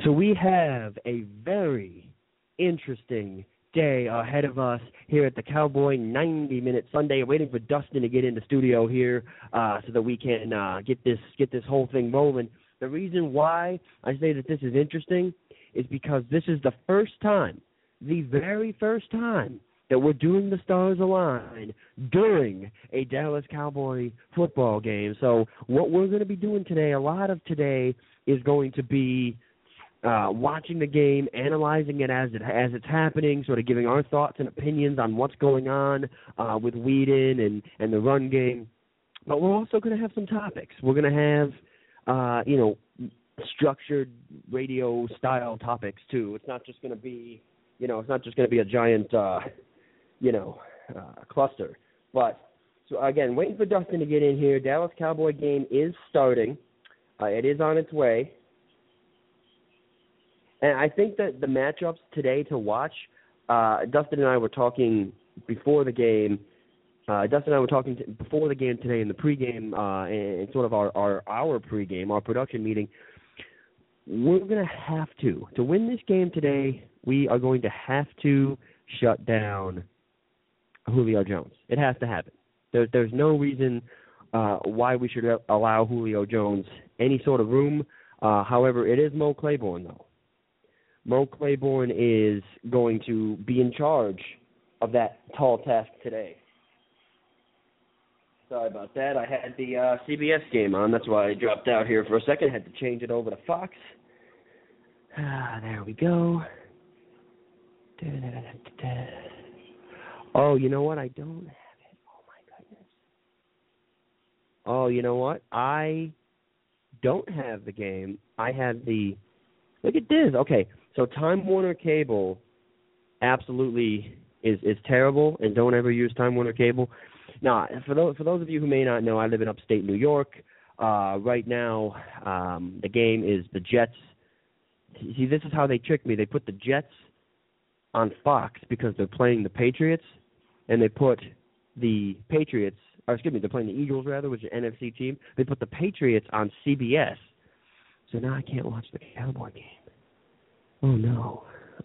So we have a very interesting day ahead of us here at the Cowboy 90-minute Sunday. Waiting for Dustin to get in the studio here so that we can get this whole thing rolling. The reason why I say that this is interesting is because this is the very first time that we're doing the Stars Align during a Dallas Cowboy football game. So what we're going to be doing today, a lot of today, is going to be watching the game, analyzing it as it's happening, sort of giving our thoughts and opinions on what's going on with Weeden and the run game. But we're also going to have some topics. We're going to have, structured radio style topics too. It's not just going to be, a giant, cluster. But so again, waiting for Dustin to get in here. Dallas Cowboy game is starting. It is on its way. And I think that the matchups today to watch, Dustin and I were talking before the game. Before the game today in the pregame and sort of our pregame, our production meeting. We're going to have to win this game today, we are going to have to shut down Julio Jones. It has to happen. There's no reason why we should allow Julio Jones any sort of room. However, it is Mo Claiborne, though. Mo Claiborne is going to be in charge of that tall task today. Sorry about that. I had the CBS game on. That's why I dropped out here for a second. I had to change it over to Fox. There we go. Oh, you know what? I don't have it. Oh, my goodness. Oh, you know what? I don't have the game. I have the... Look at this. Okay, so Time Warner Cable absolutely is terrible, and don't ever use Time Warner Cable. Now, for those of you who may not know, I live in upstate New York. Right now, the game is the Jets. See, this is how they trick me. They put the Jets on Fox because they're playing the Patriots, and they put the Patriots, they're playing the Eagles, rather, which is an NFC team. They put the Patriots on CBS. So now I can't watch the Cowboy game. Oh, no.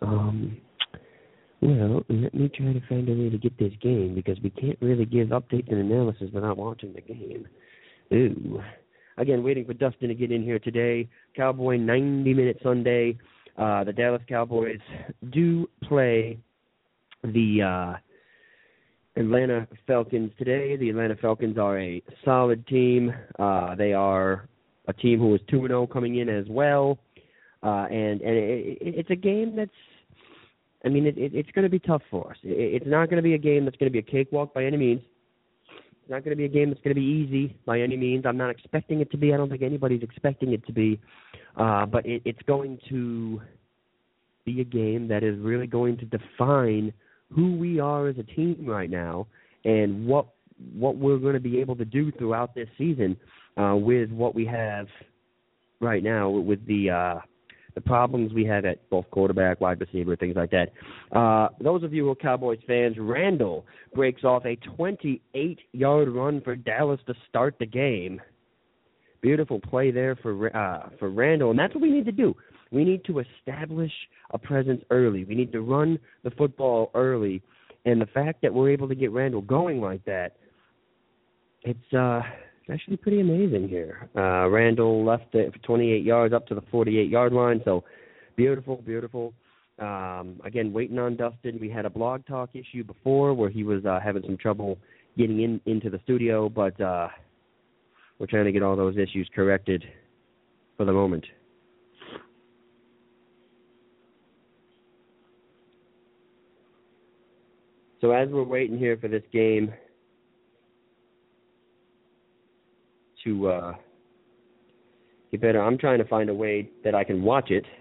Well, let me try to find a way to get this game because we can't really give updates and analysis without watching the game. Ooh. Again, waiting for Dustin to get in here today. Cowboy 90-minute Sunday. The Dallas Cowboys do play the Atlanta Falcons today. The Atlanta Falcons are a solid team. They are a team who is 2-0 coming in as well. And it's a game that's, it's going to be tough for us. It's not going to be a game that's going to be a cakewalk by any means. It's not going to be a game that's going to be easy by any means. I'm not expecting it to be. I don't think anybody's expecting it to be. But it's going to be a game that is really going to define who we are as a team right now and what we're going to be able to do throughout this season with what we have right now with the problems we have at both quarterback, wide receiver, things like that. Those of you who are Cowboys fans, Randall breaks off a 28-yard run for Dallas to start the game. Beautiful play there for Randall, and that's what we need to do. We need to establish a presence early. We need to run the football early, and the fact that we're able to get Randall going like that, it's actually pretty amazing here. Randall left it for 28 yards up to the 48-yard line, so beautiful. Again, waiting on Dustin. We had a blog talk issue before where he was having some trouble getting into the studio, but we're trying to get all those issues corrected for the moment. So as we're waiting here for this game to get better, I'm trying to find a way that I can watch it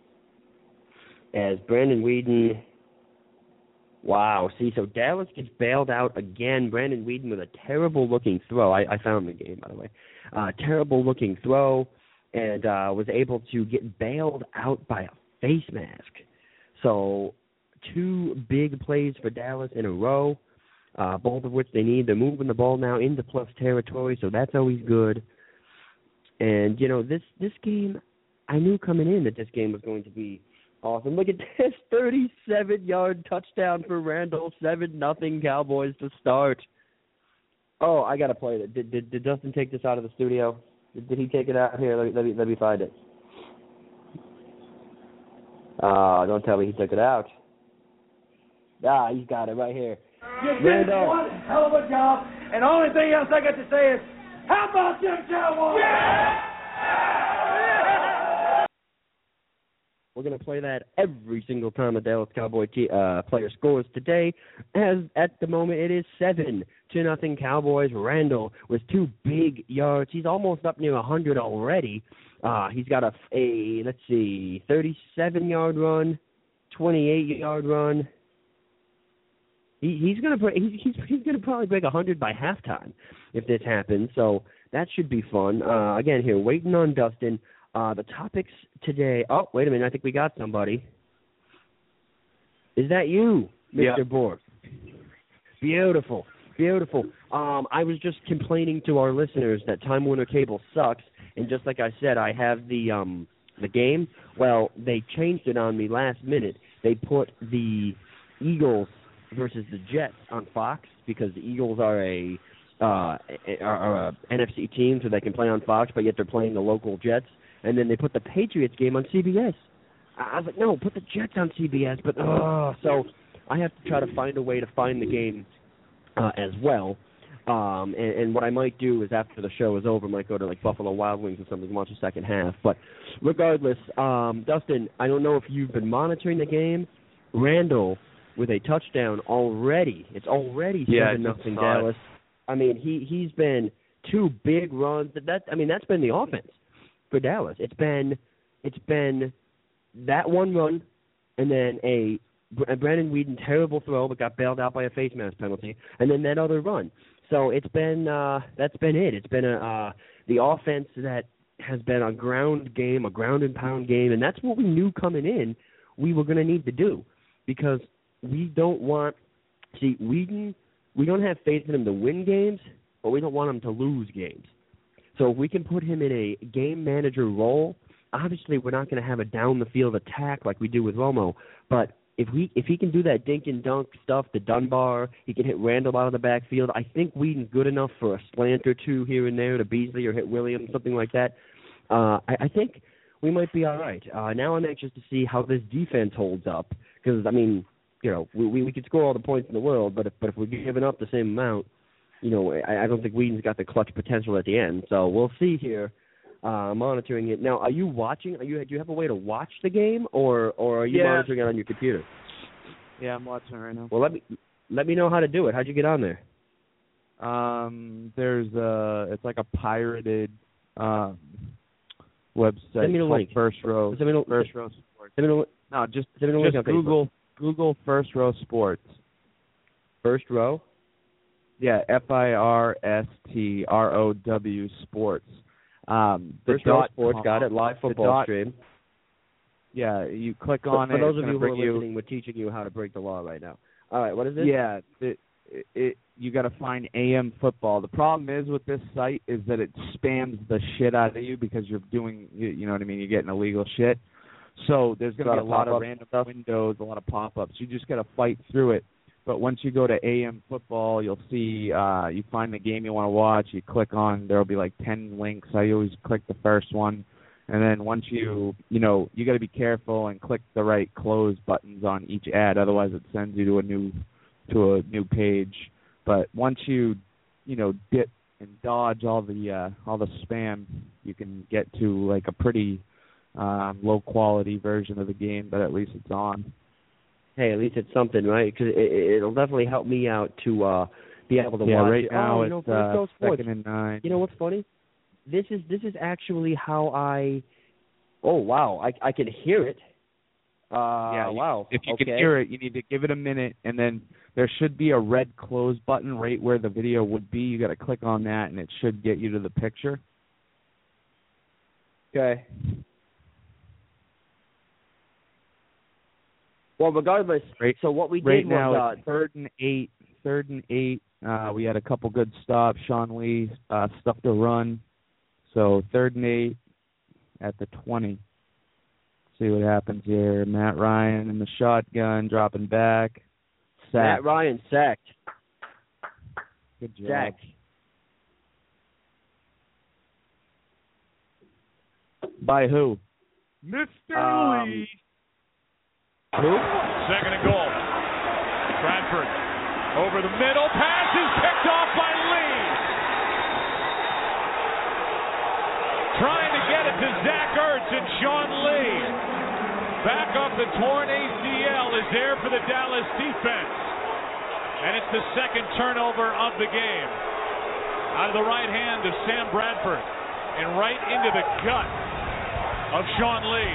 as Brandon Weeden. Wow. See, so Dallas gets bailed out again. Brandon Weeden with a terrible-looking throw. I found the game, by the way. Terrible-looking throw, and was able to get bailed out by a face mask. So 2 big plays for Dallas in a row, both of which they need. They're moving the ball now into plus territory, so that's always good. And, this game, I knew coming in that this game was going to be awesome. Look at this, 37-yard touchdown for Randall, 7-0 Cowboys to start. Oh, I got to play it. Did Dustin take this out of the studio? Did he take it out? Here, let me find it. Don't tell me he took it out. He's got it right here. You did one hell of a job, and the only thing else I got to say is, how about them Cowboys? Yeah! We're going to play that every single time a Dallas Cowboy player scores today. As at the moment, it is 7-0 Cowboys. Randall with 2 big yards. He's almost up near 100 already. He's got a 37-yard run, 28-yard run. He's gonna probably break 100 by halftime if this happens. So that should be fun. Again, here waiting on Dustin. The topics today. Oh, wait a minute. I think we got somebody. Is that you, Mr. Bork? Beautiful. I was just complaining to our listeners that Time Warner Cable sucks, and just like I said, I have the game. Well, they changed it on me last minute. They put the Eagles versus the Jets on Fox because the Eagles are a NFC team, so they can play on Fox, but yet they're playing the local Jets. And then they put the Patriots game on CBS. I was like, no, put the Jets on CBS. But so I have to try to find a way to find the game as well. And what I might do is after the show is over, I might go to like Buffalo Wild Wings or something and watch the second half. But regardless, Dustin, I don't know if you've been monitoring the game. Randall with a touchdown already. It's already 7-0 Dallas. I mean, he's been 2 big runs. That's been the offense for Dallas. It's been that one run and then a Brandon Weeden terrible throw but got bailed out by a face mask penalty, and then that other run. So it's been that's been it. It's been the offense that has been a ground game, a ground and pound game, and that's what we knew coming in we were going to need to do because we don't want Weeden. We don't have faith in him to win games, but we don't want him to lose games. So if we can put him in a game manager role, obviously we're not going to have a down-the-field attack like we do with Romo. But if he can do that dink and dunk stuff, the Dunbar, he can hit Randall out of the backfield, I think Weeden's good enough for a slant or two here and there to Beasley or hit Williams, something like that. I think we might be all right. Now I'm anxious to see how this defense holds up because, I mean, we could score all the points in the world, but if we're giving up the same amount, I don't think Weeden's got the clutch potential at the end. So we'll see here. Monitoring it now. Are you watching? Do you have a way to watch the game, or are you monitoring it on your computer? Yeah, I'm watching it right now. Well, let me know how to do it. How'd you get on there? It's like a pirated website. Send me the link. First Row. First Row Sports. Just Google First Row Sports. First Row. Yeah, FIRSTROW Sports. First Row Sports, got it. Live football stream. Yeah, you click on it. For those of you who are listening, we're teaching you how to break the law right now. All right, what is it? Yeah, you got to find AM football. The problem is with this site is that it spams the shit out of you because you're doing, you know what I mean, you're getting illegal shit. So there's going to be a lot of random windows, a lot of pop-ups. You just got to fight through it. But once you go to AM football, you'll see you find the game you want to watch. You click on, there'll be like 10 links. I always click the first one. And then once you got to be careful and click the right close buttons on each ad. Otherwise, it sends you to a new page. But once you dip and dodge all the spam, you can get to like a pretty low quality version of the game. But at least it's on. Hey, at least it's something, right? Because it'll definitely help me out to be able to watch right it. now it's 2nd and 9. You know what's funny? This is actually how I. Oh wow! I can hear it. Wow. If you can hear it, you need to give it a minute, and then there should be a red close button right where the video would be. You got to click on that, and it should get you to the picture. Okay. Well, regardless, so what we did now was it's 3rd and 8. 3rd and 8. We had a couple good stops. Sean Lee stuffed a run. So 3rd and 8 at the 20. see what happens here. Matt Ryan in the shotgun, dropping back. Sacked. Matt Ryan sacked. Good job. Sacked. By who? Mr. Lee. Who? Second and goal. Bradford over the middle. Pass is picked off by Lee. Trying to get it to Zach Ertz, and Sean Lee, back off the torn ACL, is there for the Dallas defense. And it's the second turnover of the game. Out of the right hand of Sam Bradford, and right into the gut of Sean Lee.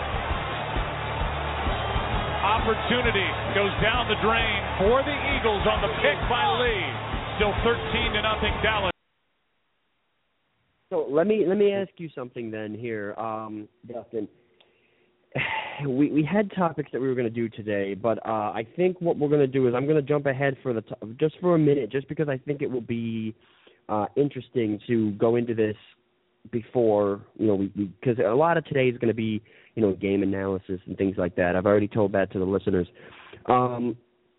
Opportunity goes down the drain for the Eagles on the pick by Lee. Still 13-0 Dallas. So let me ask you something then here, Dustin. We had topics that we were going to do today, but I think what we're going to do is I'm going to jump ahead for just for a minute, just because I think it will be interesting to go into this before, because a lot of today is going to be, game analysis and things like that. I've already told that to the listeners. And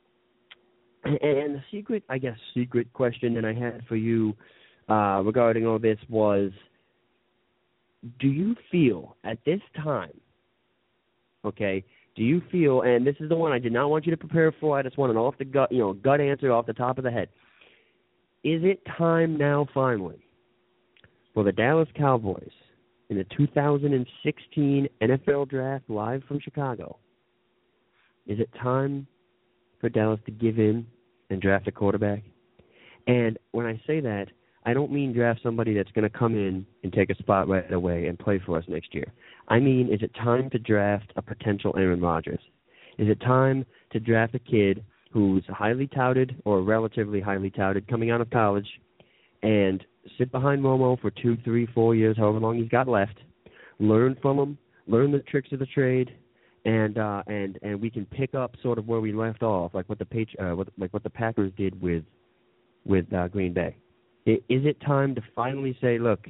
the secret question that I had for you regarding all this was, do you feel at this time, okay, do you feel, and this is the one I did not want you to prepare for, I just want an off the gut, gut answer off the top of the head. Is it time now finally for the Dallas Cowboys in the 2016 NFL Draft live from Chicago? Is it time for Dallas to give in and draft a quarterback? And when I say that, I don't mean draft somebody that's going to come in and take a spot right away and play for us next year. I mean, is it time to draft a potential Aaron Rodgers? Is it time to draft a kid who's highly touted or relatively highly touted coming out of college and sit behind Romo for 2, 3, 4 years, however long he's got left, learn from him, learn the tricks of the trade, and we can pick up sort of where we left off, like what the Packers did with Green Bay. Is it time to finally say, look,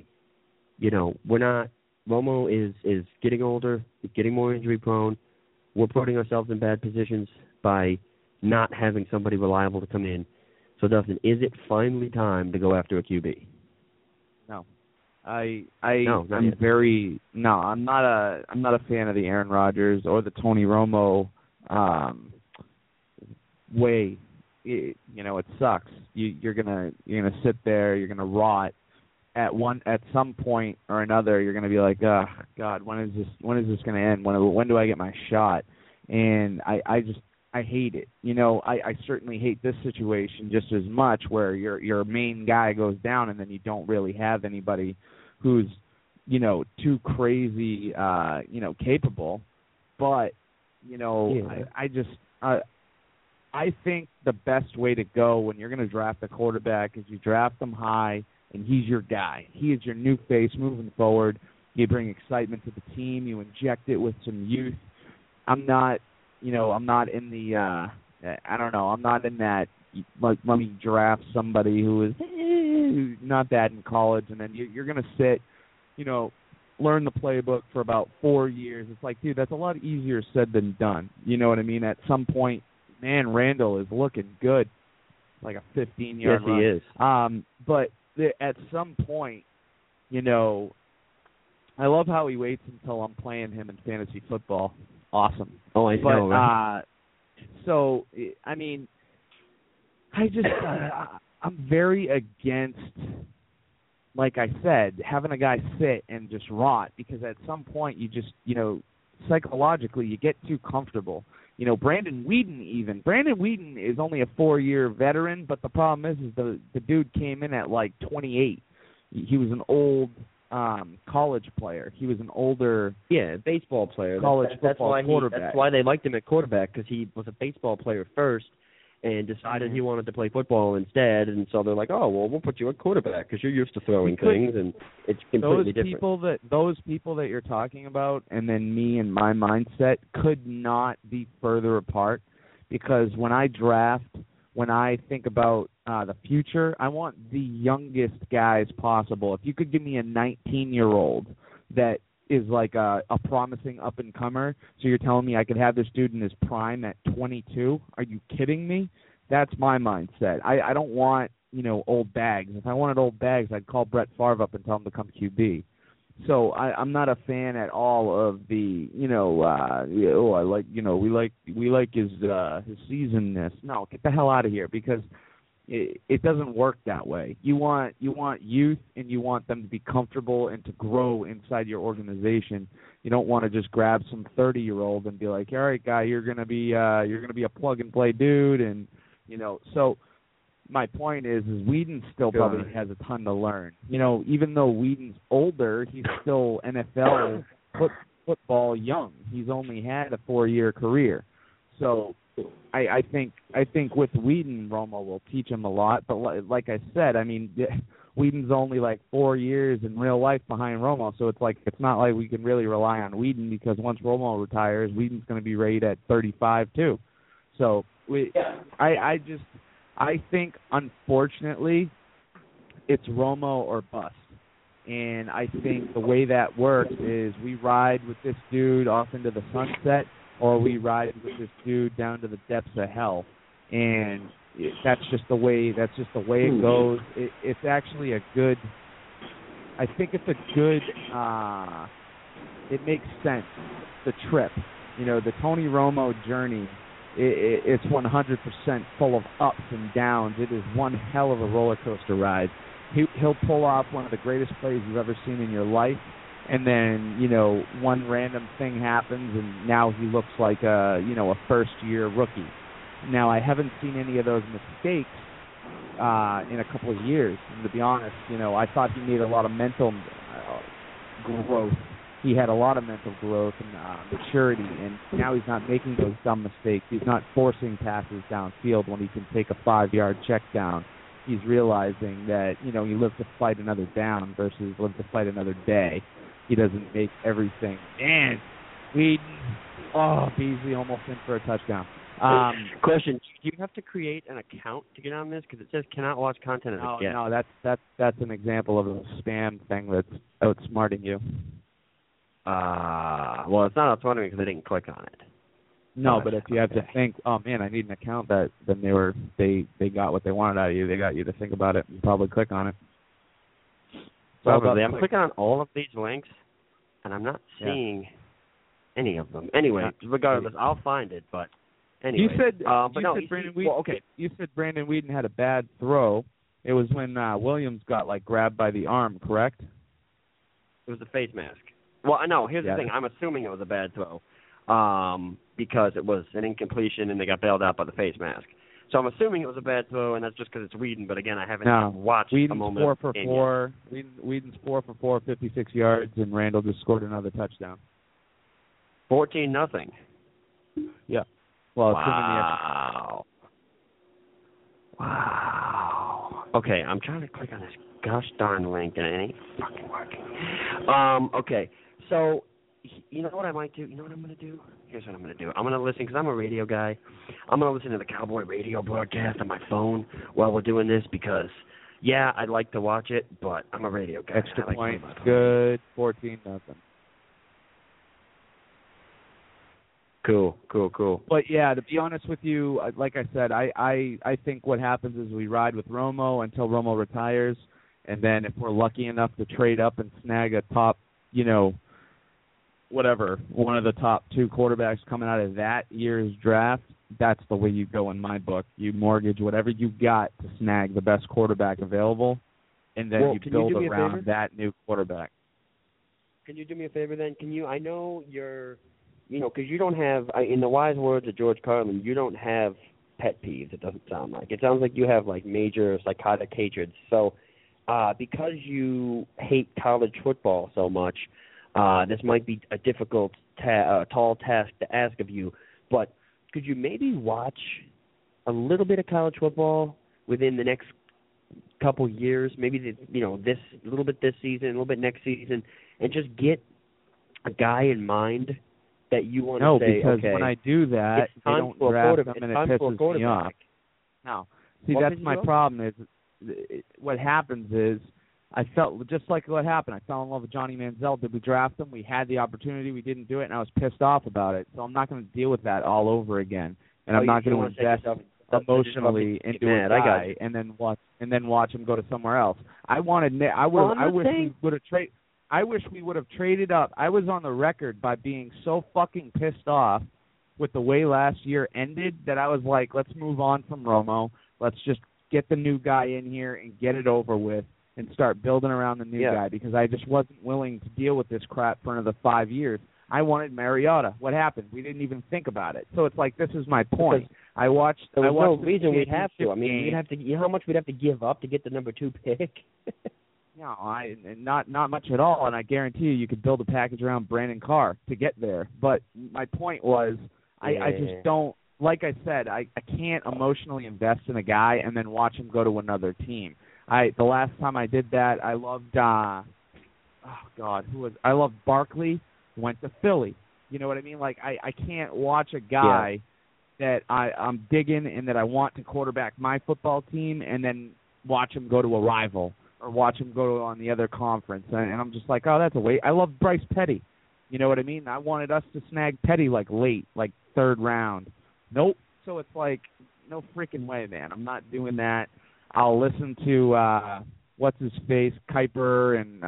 Romo is getting older, he's getting more injury prone, we're putting ourselves in bad positions by not having somebody reliable to come in. So, Dustin, is it finally time to go after a QB? No. I'm not a fan of the Aaron Rodgers or the Tony Romo way. It sucks. You're gonna sit there, you're gonna rot at some point or another. You're gonna be like, oh God, when is this gonna end? When do I get my shot? And I hate it. I certainly hate this situation just as much, where your main guy goes down and then you don't really have anybody who's too crazy capable. But I think the best way to go when you're going to draft a quarterback is you draft them high, and he's your guy. He is your new face moving forward. You bring excitement to the team. You inject it with some youth. I'm not in the I'm not in that, like, let me draft somebody who is not bad in college, and then you're going to sit, learn the playbook for about 4 years. It's like, dude, that's a lot easier said than done. You know what I mean? At some point, man, Randall is looking good, like a 15-yard run. Yes, he is. But at some point, I love how he waits until I'm playing him in fantasy football. Awesome. Oh, I know, right? So, I mean, I'm very against, like I said, having a guy sit and just rot, because at some point you just, psychologically you get too comfortable. Brandon Weeden is only a 4-year veteran, but the problem is the dude came in at like 28. He was an old college player. He was an older baseball player. College football quarterback. That's why they liked him at quarterback, because he was a baseball player first and decided he wanted to play football instead. And so they're like, oh, well, we'll put you at quarterback because you're used to throwing things, and it's completely different. Those people that you're talking about, and then me and my mindset could not be further apart, because when I think about the future, I want the youngest guys possible. If you could give me a 19-year-old that is like a promising up-and-comer. So you're telling me I could have this dude in his prime at 22? Are you kidding me? That's my mindset. I don't want, old bags. If I wanted old bags, I'd call Brett Favre up and tell him to come QB. So I'm not a fan at all of the, I like, we like his seasonness. No, get the hell out of here, because it doesn't work that way. You want youth, and you want them to be comfortable and to grow inside your organization. You don't want to just grab some 30-year-old and be like, all right, guy, you're gonna be a plug and play dude, and So my point is Whedon still probably has a ton to learn. Even though Whedon's older, he's still NFL football young. He's only had a 4-year career, so. I think with Whedon, Romo will teach him a lot. But like I said, I mean, Whedon's only like 4 years in real life behind Romo, so it's not like we can really rely on Whedon, because once Romo retires, Whedon's going to be rated at 35 too. So I think, unfortunately, it's Romo or bust. And I think the way that works is we ride with this dude off into the sunset, or we ride with this dude down to the depths of hell, and that's just the way it goes. It's actually a good. I think it's a good. It makes sense. The trip, the Tony Romo journey. It's 100% full of ups and downs. It is one hell of a roller coaster ride. He'll pull off one of the greatest plays you've ever seen in your life. And then, one random thing happens, and now he looks like a first-year rookie. Now, I haven't seen any of those mistakes in a couple of years. And to be honest, I thought he made a lot of mental growth. He had a lot of mental growth and maturity, and now he's not making those dumb mistakes. He's not forcing passes downfield when he can take a 5-yard check down. He's realizing that, you live to fight another down versus live to fight another day. He doesn't make everything. And Beasley almost in for a touchdown. Question: do you have to create an account to get on this? Because it says cannot watch content as a guest. No, that's an example of a spam thing that's outsmarting you. Well, it's not outsmarting because I didn't click on it. No, but if you have to think, oh man, I need an account, then they got what they wanted out of you. They got you to think about it and probably click on it. Probably. I'm clicking on all of these links, and I'm not seeing any of them. Anyway, regardless, I'll find it. But anyway, you said Brandon Whedon had a bad throw. It was when Williams got grabbed by the arm, correct? It was the face mask. Well, no. Here's the thing. I'm assuming it was a bad throw, because it was an incompletion and they got bailed out by the face mask. So I'm assuming it was a bad throw, and that's just because it's Whedon. But again, I haven't watched a moment. Whedon's 4 for 4, 56 yards, and Randall just scored another touchdown. 14-0. Yeah. Well, wow. Wow. Okay, I'm trying to click on this gosh darn link, and it ain't fucking working. Okay, so you know what I might do? You know what I'm going to do? Here's what I'm going to do. I'm going to listen, because I'm a radio guy. I'm going to listen to the Cowboy radio broadcast on my phone while we're doing this, because, I'd like to watch it, but I'm a radio guy. Extra point. Good. 14-0. Cool. But, to be honest with you, like I said, I think what happens is we ride with Romo until Romo retires, and then if we're lucky enough to trade up and snag a top, one of the top 2 quarterbacks coming out of that year's draft, that's the way you go in my book. You mortgage whatever you got to snag the best quarterback available, and then you build around that new quarterback. Can you do me a favor then? I know you're, because you don't have, in the wise words of George Carlin, you don't have pet peeves, it doesn't sound like. It sounds like you have, major psychotic hatreds. So because you hate college football so much, this might be a difficult, tall task to ask of you, but could you maybe watch a little bit of college football within the next couple years, maybe this a little bit this season, a little bit next season, and just get a guy in mind that you want to say, because when I do that, they don't draft them, and it pisses me off. No, see, that's my problem. Is what happens is I felt just like what happened. I fell in love with Johnny Manziel. Did we draft him? We had the opportunity. We didn't do it, and I was pissed off about it. So I'm not going to deal with that all over again. And I'm not going to invest emotionally into a guy and then watch him go to somewhere else. I wish we would have traded up. I was on the record by being so fucking pissed off with the way last year ended that I was like, let's move on from Romo. Let's just get the new guy in here and get it over with and start building around the new guy, because I just wasn't willing to deal with this crap for another 5 years. I wanted Mariota. What happened? We didn't even think about it. So it's like, this is my point. There was no reason we'd have to. I mean, we'd have to. You know how much we'd have to give up to get the number 2 pick? No, not much at all. And I guarantee you could build a package around Brandon Carr to get there. But my point was, I just don't. Like I said, I can't emotionally invest in a guy and then watch him go to another team. The last time I did that, I loved I loved Barkley, went to Philly. You know what I mean? Like I can't watch a guy that I'm digging and that I want to quarterback my football team and then watch him go to a rival or watch him go on the other conference. And I'm just like, oh, that's a waste. I love Bryce Petty. You know what I mean? I wanted us to snag Petty like late, like 3rd round. Nope. So it's like, no freaking way, man. I'm not doing that. I'll listen to what's his face, Kuiper, and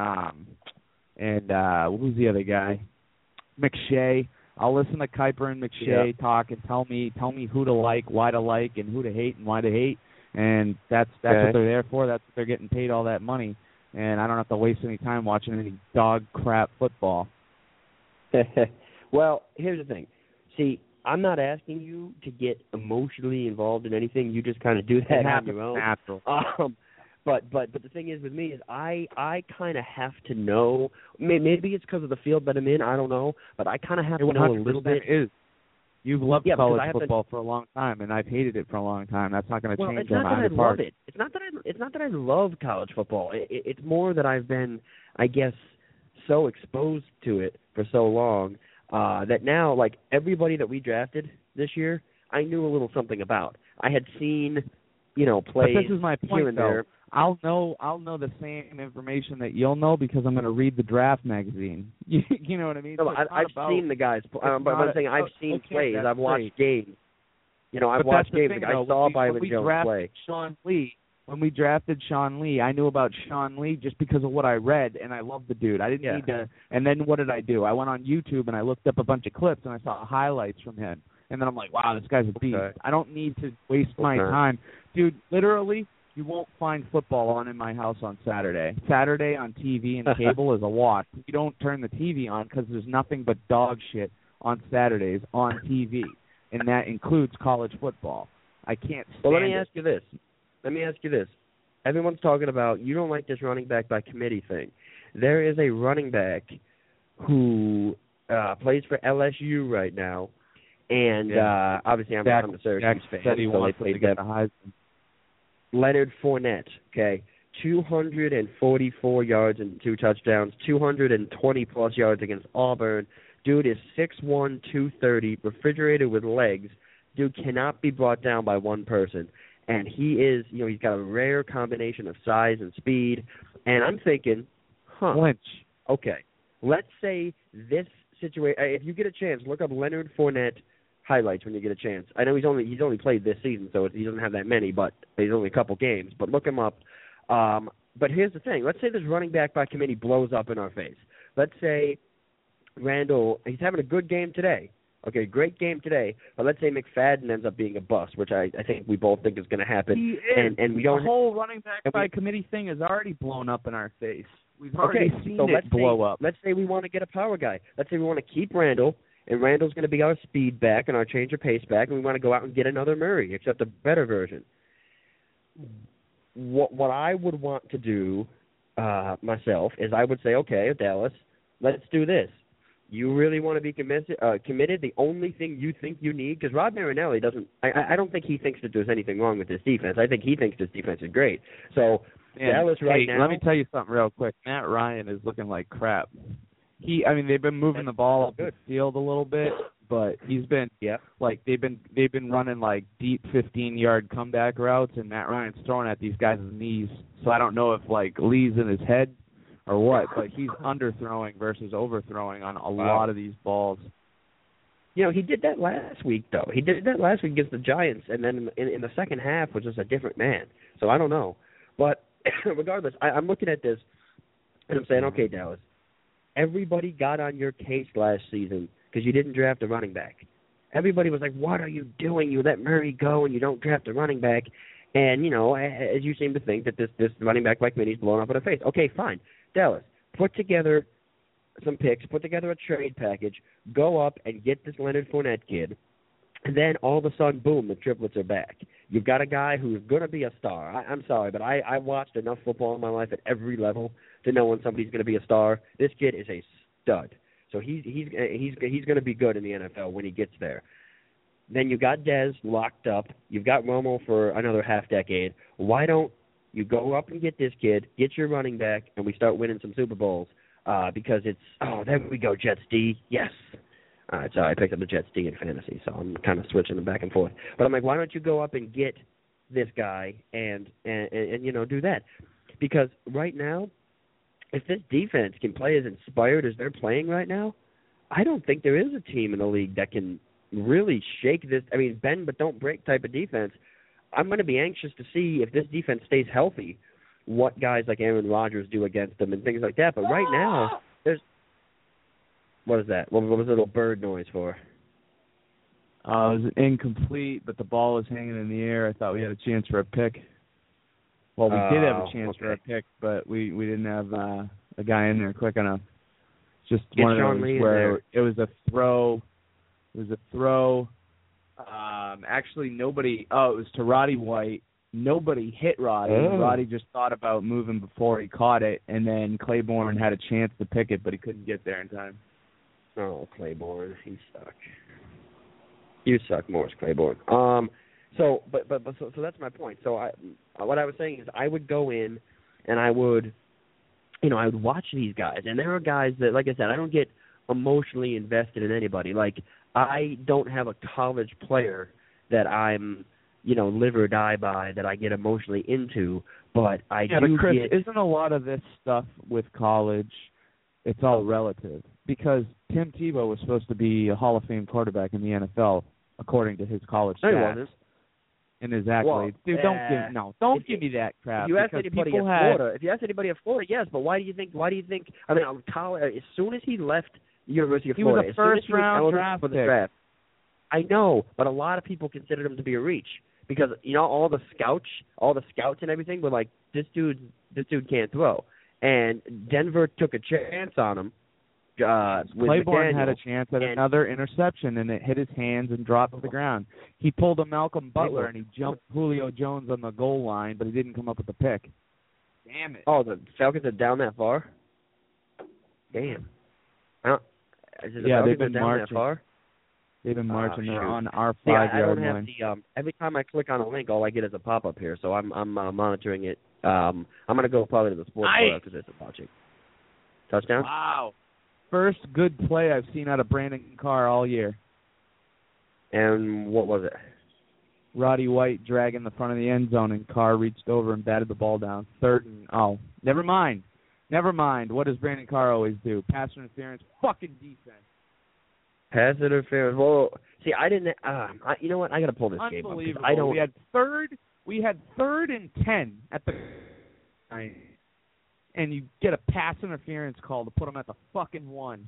who's the other guy, McShay. I'll listen to Kuiper and McShay talk and tell me who to like, why to like, and who to hate and why to hate. And that's what they're there for. That's what they're getting paid all that money. And I don't have to waste any time watching any dog crap football. Well, here's the thing. See, I'm not asking you to get emotionally involved in anything. You just kind of do that on your own. Natural. But the thing is with me is I kind of have to know. Maybe it's because of the field that I'm in. I don't know. But I kind of have to know a little bit. You've loved college football for a long time, and I've hated it for a long time. That's not going to change. It's not that I love it. It's not that I love college football. It's more that I've been, I guess, so exposed to it for so long. That now, like, everybody that we drafted this year, I knew a little something about. I had seen, plays. But this is my point, here and there. I'll know the same information that you'll know because I'm going to read the draft magazine. You know what I mean? No, I've seen the guys. But I'm saying I've seen plays. I've watched games. I've watched games. I saw Byron Jones play. When we drafted Sean Lee, I knew about Sean Lee just because of what I read, and I loved the dude. I didn't need to. And then what did I do? I went on YouTube and I looked up a bunch of clips and I saw highlights from him. And then I'm like, wow, this guy's a beast. Okay. I don't need to waste my time. Dude, literally, you won't find football on in my house on Saturday. Saturday on TV and cable is a watch. You don't turn the TV on because there's nothing but dog shit on Saturdays on TV, and that includes college football. I can't stand Well, let me ask you this. Everyone's talking about you don't like this running back by committee thing. There is a running back who plays for LSU right now, and obviously I'm a Syracuse fan. Said he wants to get a Heisman. Leonard Fournette, 244 yards and 2 touchdowns, 220-plus yards against Auburn. Dude is 6'1", 230, refrigerated with legs. Dude cannot be brought down by one person. And he is, he's got a rare combination of size and speed. And I'm thinking, Lynch. Okay, let's say this situation, if you get a chance, look up Leonard Fournette highlights when you get a chance. I know he's only played this season, so he doesn't have that many, but he's only a couple games. But look him up. But here's the thing. Let's say this running back by committee blows up in our face. Let's say Randall, he's having a good game today. Okay, great game today. But let's say McFadden ends up being a bust, which I think we both think is going to happen. He is. And we don't. The whole running back by committee thing is already blown up in our face. We've already seen it blow up. Let's say we want to get a power guy. Let's say we want to keep Randall, and Randall's going to be our speed back and our change of pace back, and we want to go out and get another Murray, except a better version. What I would want to do myself is I would say, okay, Dallas, let's do this. You really want to be committed? The only thing you think you need, because Rod Marinelli doesn't. I don't think he thinks that there's anything wrong with this defense. I think he thinks this defense is great. So Dallas right now. Let me tell you something real quick. Matt Ryan is looking like crap. They've been moving the ball up the field a little bit, but he's been like they've been running like deep 15-yard comeback routes, and Matt Ryan's throwing at these guys' knees. So I don't know if like Lee's in his head or what, but he's underthrowing versus overthrowing on a lot of these balls. You know, he did that last week, though. He did that last week against the Giants, and then in the second half was just a different man. So I don't know. But regardless, I'm looking at this, and I'm saying, okay, Dallas, everybody got on your case last season because you didn't draft a running back. Everybody was like, what are you doing? You let Murray go and you don't draft a running back. And, you know, as you seem to think that this running back like Minnie's blown up in the face. Okay, fine. Dallas, put together some picks, put together a trade package, go up and get this Leonard Fournette kid, and then all of a sudden, boom, the triplets are back. You've got a guy who's going to be a star. I'm sorry, but I watched enough football in my life at every level to know when somebody's going to be a star. This kid is a stud. So he's going to be good in the NFL when he gets there. Then you got Dez locked up. You've got Romo for another half decade. Why don't you go up and get this kid, get your running back, and we start winning some Super Bowls? Because it's, there we go, Jets D, yes. So I picked up the Jets D in fantasy, so I'm kind of switching them back and forth. But I'm like, why don't you go up and get this guy and you know, do that? Because right now, if this defense can play as inspired as they're playing right now, I don't think there is a team in the league that can really shake this. I mean, bend but don't break type of defense. I'm going to be anxious to see if this defense stays healthy, what guys like Aaron Rodgers do against them and things like that. But right now, there's – what is that? What was the little bird noise for? It was incomplete, but the ball was hanging in the air. I thought we had a chance for a pick. Well, we did have a chance for a pick, but we didn't have a guy in there quick enough. Just one of those where it was a throw. It was a throw. Actually, nobody – it was to Roddy White. Nobody hit Roddy. Roddy just thought about moving before he caught it, and then Claiborne had a chance to pick it, but he couldn't get there in time. Oh, Claiborne, he sucked. You suck, Morris Claiborne. So that's my point. So what I was saying is I would go in and I would watch these guys, and there are guys that, like I said, I don't get emotionally invested in anybody. Like I don't have a college player that I'm live or die by that I get emotionally into, but I do but Chris, get... Isn't a lot of this stuff with college, it's all relative? Because Tim Tebow was supposed to be a Hall of Fame quarterback in the NFL, according to his college stats and his accolades. Well, dude, don't give me that crap. If you ask anybody at Florida, yes, but why do you think? I mean, as soon as he left the University of Florida, he was a first-round draft pick. I know, but a lot of people considered him to be a reach because all the scouts and everything were like, this dude can't throw, and Denver took a chance on him. Claiborne had a chance at another interception, and it hit his hands and dropped to the ground. He pulled a Malcolm Butler, and he jumped Julio Jones on the goal line, but he didn't come up with the pick. Damn it. Oh, the Falcons are down that far? Damn. They've been marching. That far? They've been marching. They're on our 5-yard line. Every time I click on a link, all I get is a pop-up here, so I'm monitoring it. I'm going to go probably to the sports photo because it's watching. Touchdown? Wow. First good play I've seen out of Brandon Carr all year. And what was it? Roddy White dragging the front of the end zone, and Carr reached over and batted the ball down. Never mind. What does Brandon Carr always do? Pass interference, fucking defense. Pass interference. Well, see, I didn't. You know what? I got to pull this game up. Unbelievable. We had third and 10 at the. And you get a pass interference call to put them at the fucking 1.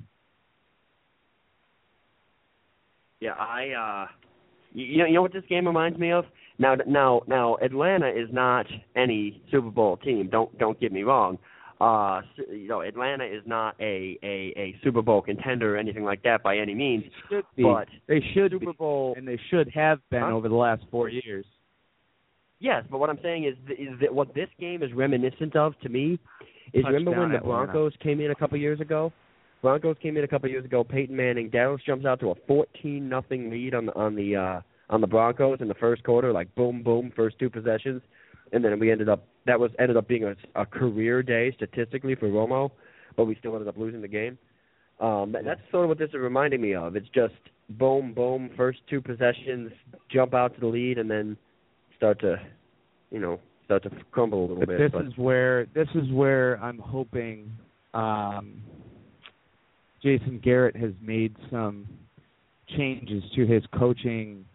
Yeah, you know what this game reminds me of? Now, Atlanta is not any Super Bowl team. Don't get me wrong. Atlanta is not a Super Bowl contender or anything like that by any means. But they should Super Bowl, and they should have been over the last 4 years. Yes, but what I'm saying is that what this game is reminiscent of to me is remember when the Broncos came in a couple years ago? Peyton Manning, Dallas jumps out to a 14-0 lead on the Broncos in the first quarter, like boom, boom, first 2 possessions, and then we ended up being a career day statistically for Romo, but we still ended up losing the game. That's sort of what this is reminding me of. It's just boom, boom, first two possessions, jump out to the lead, and then start to crumble a little bit. This is where I'm hoping Jason Garrett has made some changes to his coaching.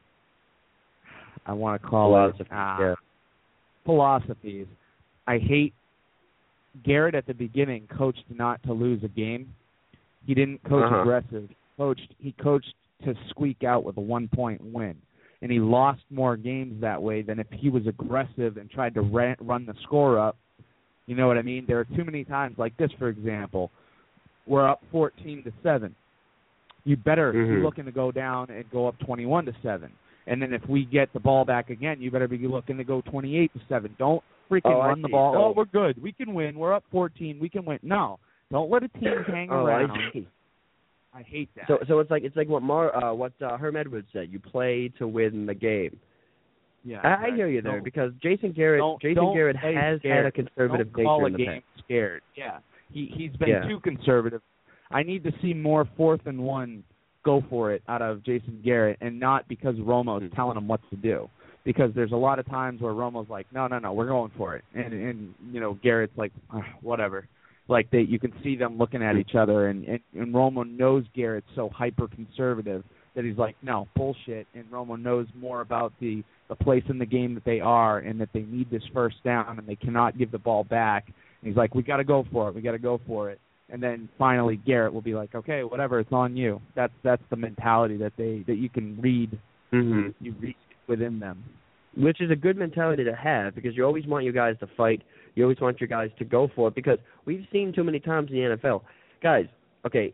I want to call philosophies. I hate Garrett at the beginning coached not to lose a game. He didn't coach aggressive. He coached to squeak out with a 1-point win. And he lost more games that way than if he was aggressive and tried to run the score up. You know what I mean? There are too many times like this, for example. We're up 14-7. You better be looking to go down and go up 21-7. And then if we get the ball back again, you better be looking to go 28-7. Don't freaking run the ball. Oh, we're good. We can win. We're up 14. We can win. No. Don't let a team hang around. I hate that. So it's like what Herm Edwards said. You play to win the game. Yeah, I hear you there because Jason Garrett has had a conservative nature in the past. Scared. Yeah, he's been too conservative. I need to see more 4th and 1 go for it out of Jason Garrett, and not because Romo's telling him what to do. Because there's a lot of times where Romo's like, no, we're going for it, and Garrett's like, whatever. Like you can see them looking at each other, and Romo knows Garrett's so hyper conservative that he's like, no, bullshit. And Romo knows more about the place in the game that they are, and that they need this first down, and they cannot give the ball back. And he's like, we got to go for it. And then finally Garrett will be like, okay, whatever, it's on you. That's the mentality that you can read. You read within them. Which is a good mentality to have because you always want your guys to fight. You always want your guys to go for it because we've seen too many times in the NFL. Guys, okay,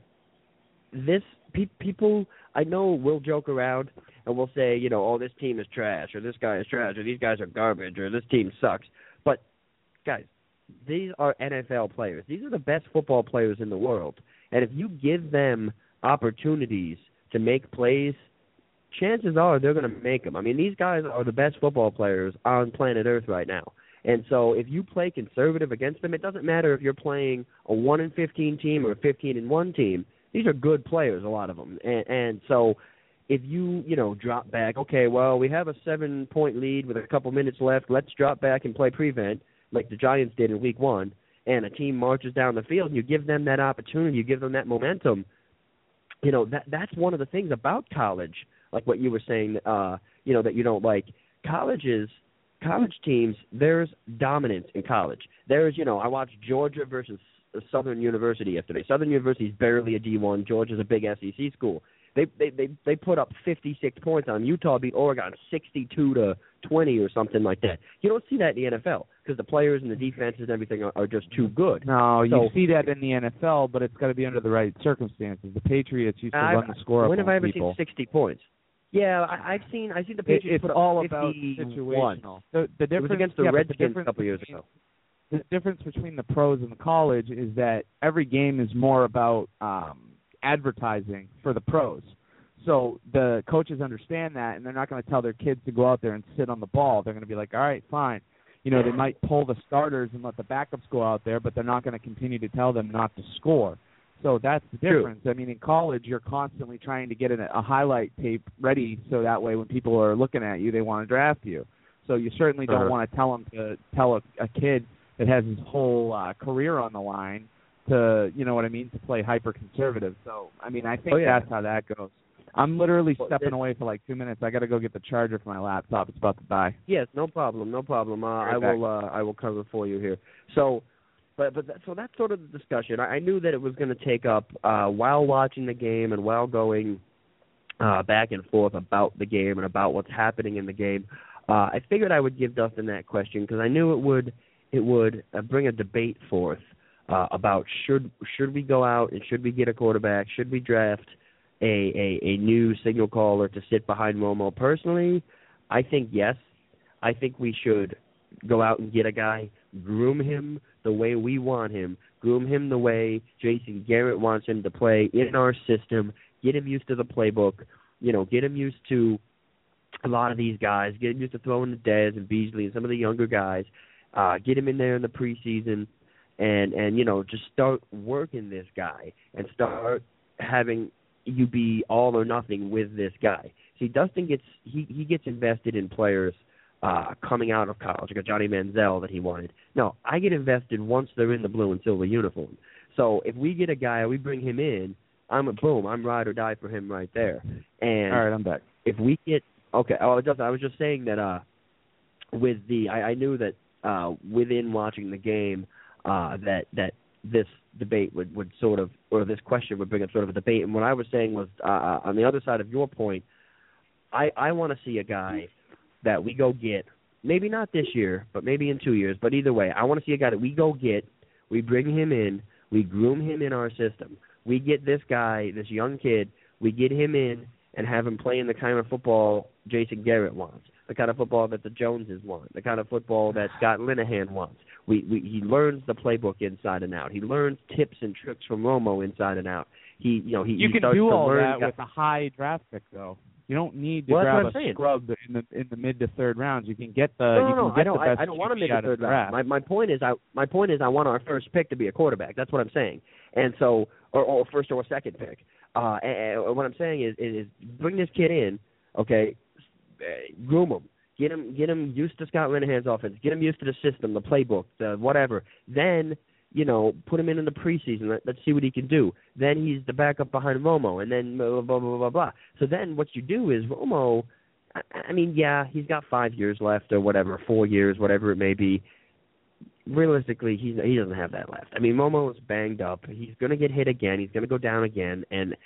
people, I know we'll joke around and we'll say, this team is trash or this guy is trash or these guys are garbage or this team sucks. But, guys, these are NFL players. These are the best football players in the world. And if you give them opportunities to make plays, chances are they're going to make them. I mean, these guys are the best football players on planet Earth right now. And so if you play conservative against them, it doesn't matter if you're playing a 1-15 team or a 15-1 team. These are good players, a lot of them. And so if you, drop back, okay, well, we have a 7-point lead with a couple minutes left. Let's drop back and play prevent like the Giants did in Week 1, and a team marches down the field and you give them that opportunity, you give them that momentum. That's one of the things about college, like what you were saying, that you don't like. College teams, there's dominance in college. There's, I watched Georgia versus Southern University yesterday. Southern University is barely a D1. Georgia's a big SEC school. They put up 56 points on Utah, beat Oregon 62-20 or something like that. You don't see that in the NFL because the players and the defenses and everything are just too good. No, you see that in the NFL, but it's got to be under the right circumstances. The Patriots used to run the score up on people. When have I ever seen 60 points? Yeah, I've seen the Patriots put up all 51. about situational. The difference, it was against the Redskins a couple years ago. The difference between the pros and the college is that every game is more about advertising for the pros. So the coaches understand that, and they're not going to tell their kids to go out there and sit on the ball. They're going to be like, all right, fine. They might pull the starters and let the backups go out there, but they're not going to continue to tell them not to score. So that's the difference. True. I mean, in college, you're constantly trying to get a highlight tape ready so that way when people are looking at you, they want to draft you. So you certainly don't want to tell them to tell a kid that has his whole career on the line to, to play hyper-conservative. So, I mean, I think that's how that goes. I'm literally stepping away for like 2 minutes. I got to go get the charger for my laptop. It's about to die. Yes, no problem. I will cover for you here. So, so that's sort of the discussion. I knew that it was going to take up while watching the game and while going back and forth about the game and about what's happening in the game. I figured I would give Dustin that question because I knew it would bring a debate forth about should we go out and should we get a quarterback? Should we draft a new signal caller to sit behind Romo? Personally, I think yes. I think we should go out and get a guy, groom him the way we want him, groom him the way Jason Garrett wants him to play in our system, get him used to the playbook, get him used to a lot of these guys, get him used to throwing to Dez and Beasley and some of the younger guys, get him in there in the preseason and just start working this guy and start having you be all or nothing with this guy. See, Dustin gets invested in players coming out of college, like a Johnny Manziel that he wanted. No, I get invested once they're in the blue and silver uniform. So if we get a guy, we bring him in, I'm ride or die for him right there. And all right, I'm back. If we get I was just saying that I knew that within watching the game that this debate would sort of, or this question would bring up sort of a debate. And what I was saying was, on the other side of your point, I want to see a guy that we go get, maybe not this year, but maybe in 2 years, but either way, I want to see a guy that we go get, we bring him in, we groom him in our system. We get this guy, this young kid, we get him in and have him playing the kind of football Jason Garrett wants, the kind of football that the Joneses want, the kind of football that Scott Linehan wants. He learns the playbook inside and out. He learns tips and tricks from Romo inside and out. You can do all that with a high draft pick, though. You don't need to grab a scrub in the mid to third rounds. You can get the I don't want to make a third round. My point is I want our first pick to be a quarterback. That's what I'm saying. And so or first or second pick. And what I'm saying is bring this kid in, okay, groom him. Get him used to Scott Linehan's offense. Get him used to the system, the playbook, the whatever. Then, put him in the preseason. Let's see what he can do. Then he's the backup behind Romo, and then blah, blah, blah, blah, blah. So then what you do is Romo, he's got 5 years left or whatever, 4 years, whatever it may be. Realistically, he doesn't have that left. Romo is banged up. He's going to get hit again. He's going to go down again. And,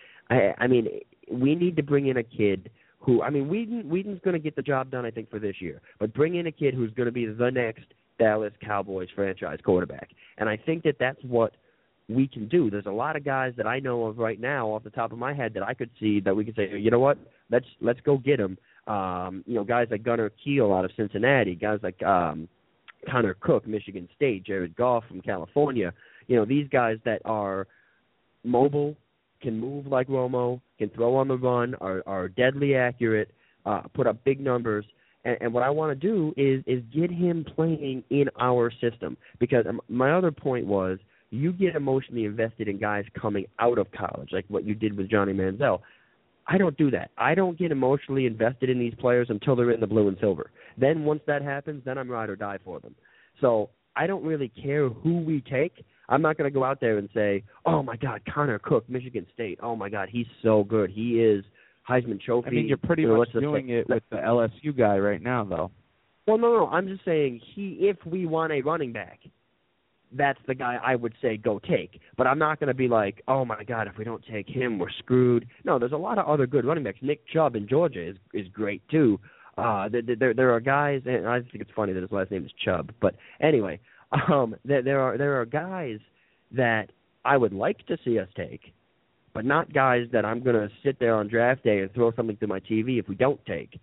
we need to bring in a kid who, Whedon's going to get the job done, I think, for this year. But bring in a kid who's going to be the next Dallas Cowboys franchise quarterback. And I think that that's what we can do. There's a lot of guys that I know of right now off the top of my head that I could see that we could say, you know what, let's go get them. Guys like Gunnar Kiel out of Cincinnati, guys like Connor Cook, Michigan State, Jared Goff from California. These guys that are mobile, can move like Romo, can throw on the run, are deadly accurate, put up big numbers. And what I want to do is get him playing in our system. Because my other point was, you get emotionally invested in guys coming out of college, like what you did with Johnny Manziel. I don't do that. I don't get emotionally invested in these players until they're in the blue and silver. Then once that happens, then I'm ride or die for them. So I don't really care who we take. I'm not going to go out there and say, oh, my God, Connor Cook, Michigan State. Oh, my God, he's so good. He is Heisman Trophy. You're pretty much doing it with the LSU guy right now, though. Well, no. I'm just saying if we want a running back, that's the guy I would say go take. But I'm not going to be like, oh, my God, if we don't take him, we're screwed. No, there's a lot of other good running backs. Nick Chubb in Georgia is great, too. There are guys, and I think it's funny that his last name is Chubb. But anyway, there are guys that I would like to see us take, but not guys that I'm going to sit there on draft day and throw something through my TV if we don't take.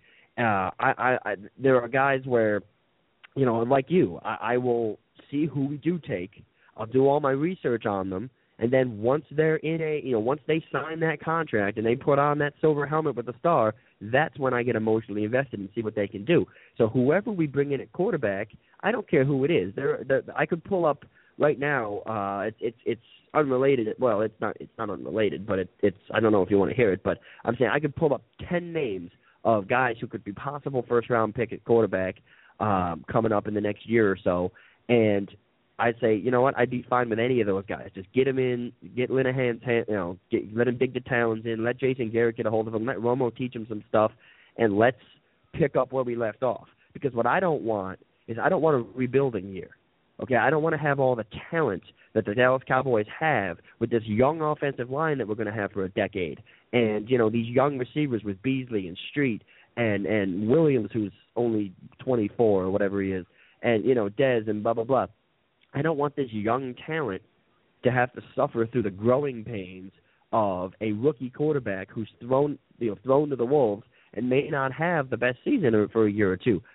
There are guys where, like you, I will see who we do take. I'll do all my research on them, and then once they're once they sign that contract and they put on that silver helmet with the star, that's when I get emotionally invested and see what they can do. So whoever we bring in at quarterback, I don't care who it is. I could pull up right now. It's unrelated. Well, it's not unrelated, but it's. I don't know if you want to hear it, but I'm saying I could pull up 10 names of guys who could be possible first-round pick at quarterback coming up in the next year or so, and I'd say, you know what, I'd be fine with any of those guys. Just get them in, get Linehan's hand, let him dig the talons in, let Jason Garrett get a hold of him, let Romo teach him some stuff, and let's pick up where we left off. Because what I don't want is a rebuilding year. Okay, I don't want to have all the talent that the Dallas Cowboys have with this young offensive line that we're going to have for a decade. And, these young receivers with Beasley and Street and Williams, who's only 24 or whatever he is, and, Dez and blah, blah, blah. I don't want this young talent to have to suffer through the growing pains of a rookie quarterback who's thrown to the wolves and may not have the best season for a year or two.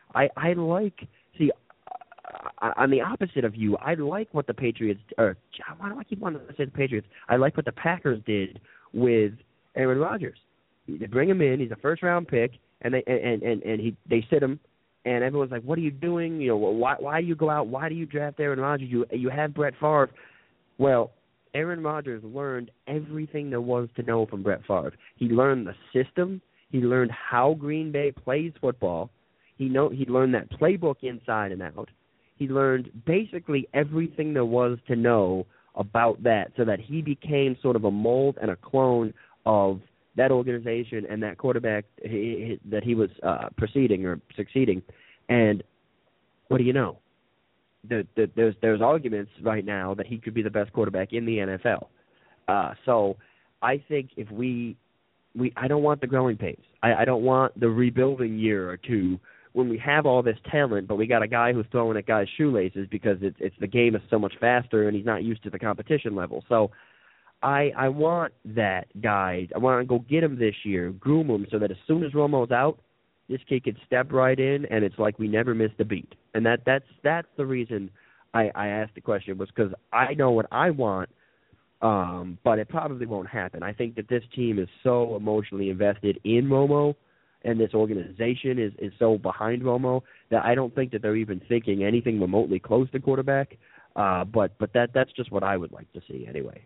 On the opposite of you, I like what the Patriots – or why do I keep wanting to say the Patriots? I like what the Packers did with Aaron Rodgers. They bring him in. He's a first-round pick, and they sit him. And everyone's like, what are you doing? Why do you go out? Why do you draft Aaron Rodgers? You have Brett Favre. Well, Aaron Rodgers learned everything there was to know from Brett Favre. He learned the system. He learned how Green Bay plays football. He learned that playbook inside and out. He learned basically everything there was to know about that, so that he became sort of a mold and a clone of that organization and that quarterback that he was preceding or succeeding. And what do you know? There's arguments right now that he could be the best quarterback in the NFL. So I think if I don't want the growing pains. I don't want the rebuilding year or two when we have all this talent, but we got a guy who's throwing at guys' shoelaces because it's the game is so much faster and he's not used to the competition level. So I want that guy. I want to go get him this year, groom him so that as soon as Romo's out, this kid could step right in, and it's like we never missed a beat. And that's the reason I asked the question, was because I know what I want, but it probably won't happen. I think that this team is so emotionally invested in Romo, and this organization is so behind Romo that I don't think that they're even thinking anything remotely close to quarterback. But that's just what I would like to see anyway.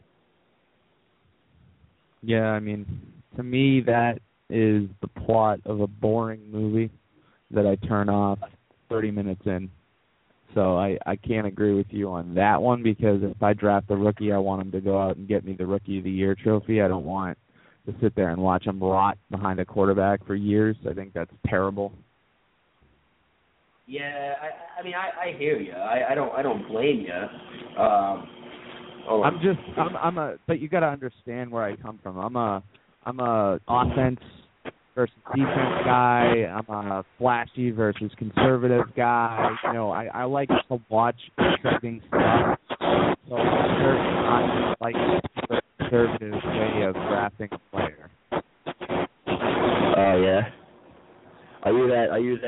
Yeah, I mean, to me, that is the plot of a boring movie that I turn off 30 minutes in. So I can't agree with you on that one, because if I draft a rookie, I want him to go out and get me the Rookie of the Year trophy. I don't want to sit there and watch him rot behind a quarterback for years. I think that's terrible. Yeah, I mean, I hear you. I don't blame you. But you got to understand where I come from. I'm a offense versus defense guy. I'm a flashy versus conservative guy. You know, I like to watch interesting stuff. So I'm certainly not like the conservative way of drafting a player. Oh yeah. Are you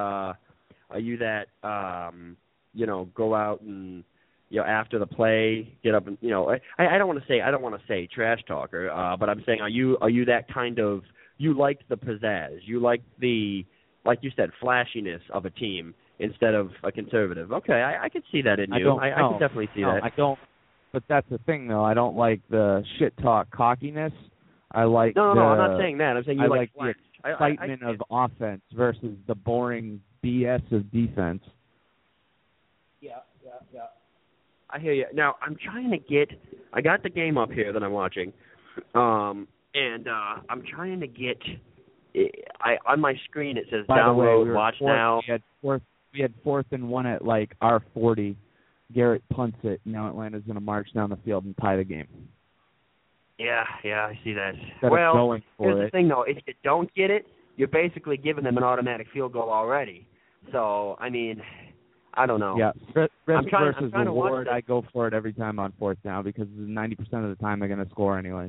that go out and after the play, get up and I don't want to say trash talker, but I'm saying are you that kind of, you like the pizzazz, you like the, like you said, flashiness of a team instead of a conservative. Okay, I can see that in you. I can definitely see that. I don't, but that's the thing though. I don't like the shit talk cockiness. I like No, I'm not saying that. I'm saying you like flash. the excitement of offense versus the boring BS of defense. Yeah. I hear you. Now, I'm trying to get – I got the game up here that I'm watching, and I'm trying to get on my screen it says download, watch now. We had 4th and 1 at, like, our 40. Garrett punts it. Now Atlanta's going to march down the field and tie the game. Yeah, I see that. Well, here's the thing, though. If you don't get it, you're basically giving them an automatic field goal already. So, I mean – I don't know. Yeah, risk versus reward, I go for it every time on 4th down because 90% of the time they're going to score anyways.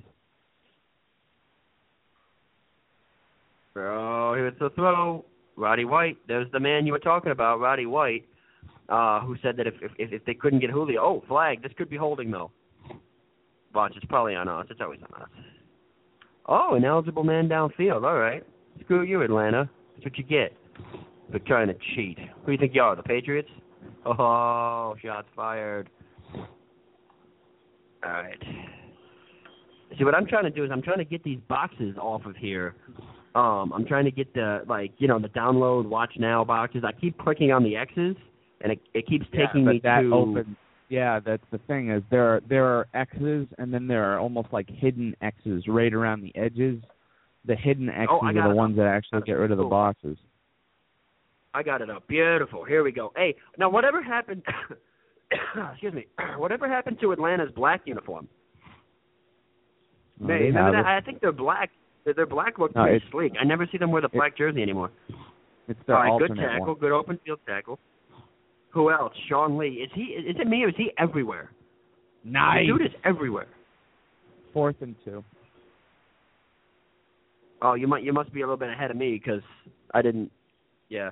Here's the throw. Roddy White. There's the man you were talking about, Roddy White, who said that if they couldn't get Julio, flag. This could be holding, though. Watch, it's probably on us. It's always on us. Oh, an eligible man downfield. All right. Screw you, Atlanta. That's what you get. They're trying to cheat. Who do you think you are, the Patriots? Oh, shots fired. All right. See, what I'm trying to do is I'm trying to get these boxes off of here. I'm trying to get the download, watch now boxes. I keep clicking on the X's, and it keeps taking me to... Opens. Yeah, that's the thing is there are X's, and then there are almost like hidden X's right around the edges. The hidden X's are the ones that actually get rid of the boxes. I got it up. Beautiful. Here we go. Hey, now whatever happened excuse me. Whatever happened to Atlanta's black uniform? Remember that? I think they're black. Their black look pretty sleek. I never see them wear the black jersey anymore. It's their alternate good tackle, one. Good open field tackle. Who else? Sean Lee. Is it me or is he everywhere? Nice. The dude is everywhere. 4th and 2. Oh, you must be a little bit ahead of me because I didn't. Yeah.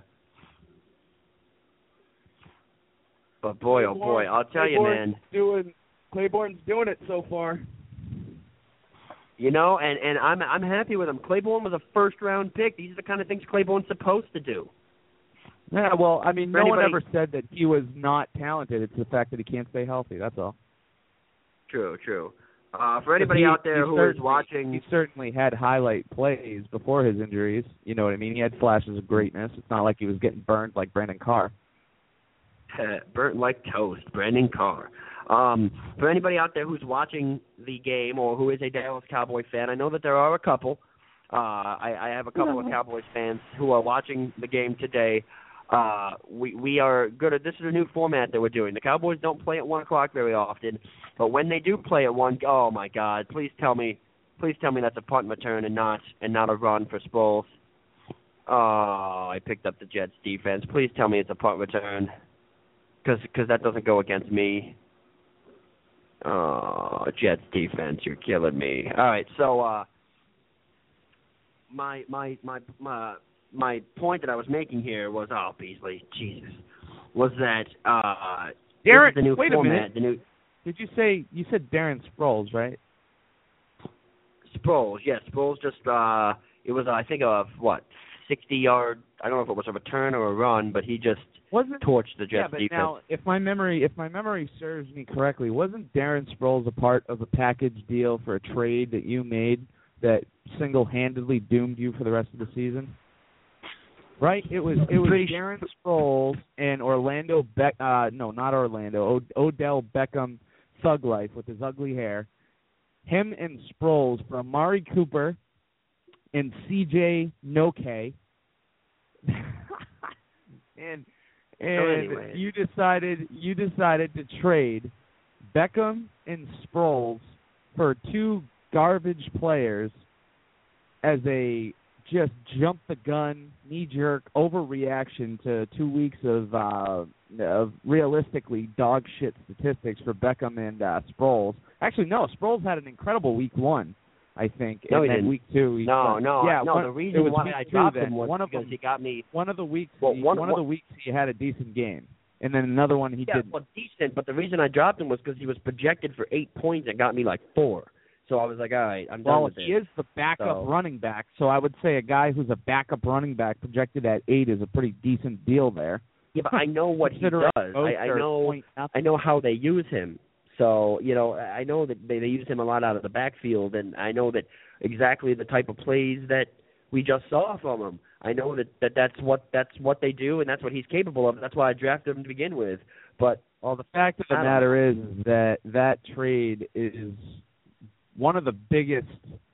But boy, oh boy, I'll tell you, man. Claiborne's doing it so far. And I'm happy with him. Claiborne was a first-round pick. These are the kind of things Claiborne's supposed to do. Yeah, well, I mean, no one ever said that he was not talented. It's the fact that he can't stay healthy. That's all. True. For anybody out there who is watching, he certainly had highlight plays before his injuries. You know what I mean? He had flashes of greatness. It's not like he was getting burned like Brandon Carr. Burnt like toast, Brandon Carr. For anybody out there who's watching the game or who is a Dallas Cowboy fan, I know that there are a couple. I have a couple of Cowboys fans who are watching the game today. We are good at this. Is a new format that we're doing. The Cowboys don't play at 1 o'clock very often, but when they do play at 1, oh my God! Please tell me that's a punt return and not a run for Sproles. Oh, I picked up the Jets defense. Please tell me it's a punt return, because that doesn't go against me. Oh, Jets defense, you're killing me. All right, so my point that I was making here was, Beasley, Jesus, was that Darren, the new wait format. A minute. You said Darren Sproles, right? Sproles, yes. Sproles just, it was, I think, 60-yard, I don't know if it was a return or a run, but he just torched the Jets defense. Now, if my memory serves me correctly, wasn't Darren Sproles a part of a package deal for a trade that you made that single-handedly doomed you for the rest of the season? Right? It was Darren Sproles and Odell Beckham Thug Life with his ugly hair. Him and Sproles for Amari Cooper and CJ Noke. and anyway. you decided to trade Beckham and Sproles for 2 garbage players as a just jump the gun, knee-jerk overreaction to 2 weeks of realistically dog shit statistics for Beckham and Sproles. Actually, no, Sproles had an incredible week 1, I think. No, and he then didn't. week 2, the reason why I dropped him was because he got me. One of the weeks, the weeks he had a decent game, and then another one he didn't. Well, decent, but the reason I dropped him was because he was projected for 8 points and got me like 4. So I was like, all right, I'm done with this. Well, he is the backup running back, so I would say a guy who's a backup running back projected at 8 is a pretty decent deal there. Yeah, but I know what he does. I know how they use him. So, I know that they use him a lot out of the backfield, and I know that exactly the type of plays that we just saw from him. I know that's what they do, and that's what he's capable of. That's why I drafted him to begin with. But the fact of the matter is that trade is one of the biggest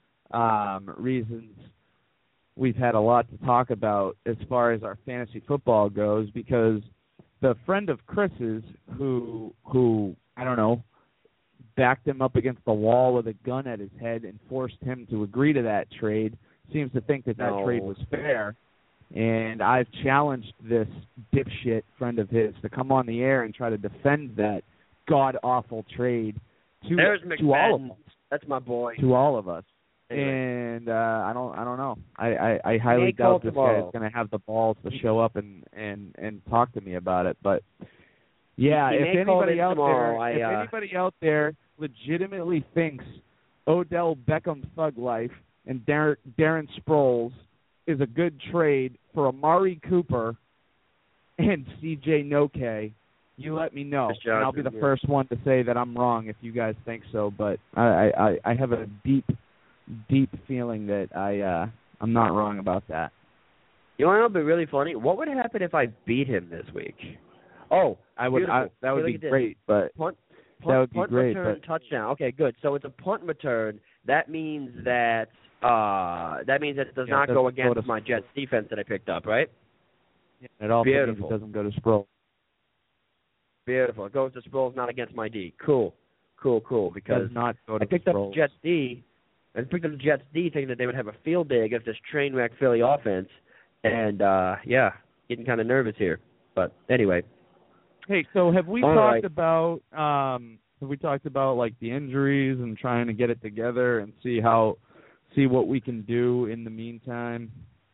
reasons we've had a lot to talk about as far as our fantasy football goes, because the friend of Chris's who I don't know, backed him up against the wall with a gun at his head and forced him to agree to that trade seems to think that trade was fair. And I've challenged this dipshit friend of his to come on the air and try to defend that god-awful trade to all of us. That's my boy. To all of us. Anyway. And I don't know. I highly doubt this guy is going to have the balls to show up and talk to me about it. But yeah, if anybody out there legitimately thinks Odell Beckham Thug Life and Darren Sproles is a good trade for Amari Cooper and CJ Noke, you let me know, and I'll be the first one to say that I'm wrong if you guys think so. But I have a deep feeling that I'm not wrong about that. You want to know what'd be really funny? What would happen if I beat him this week? Oh, that would be great, but punt return, touchdown. Okay, good. So it's a punt return. That means that it does not go against my Jets defense that I picked up, right? Yeah, it also means it doesn't go to Sproles. Beautiful. It goes to Sproles, not against my D. Cool. Because not go to I picked up Sproles. the Jets D. I picked up the Jets D thinking that they would have a field day against this train wreck Philly offense. And, getting kind of nervous here. But anyway. Hey, so have we talked about like the injuries and trying to get it together and see what we can do in the meantime?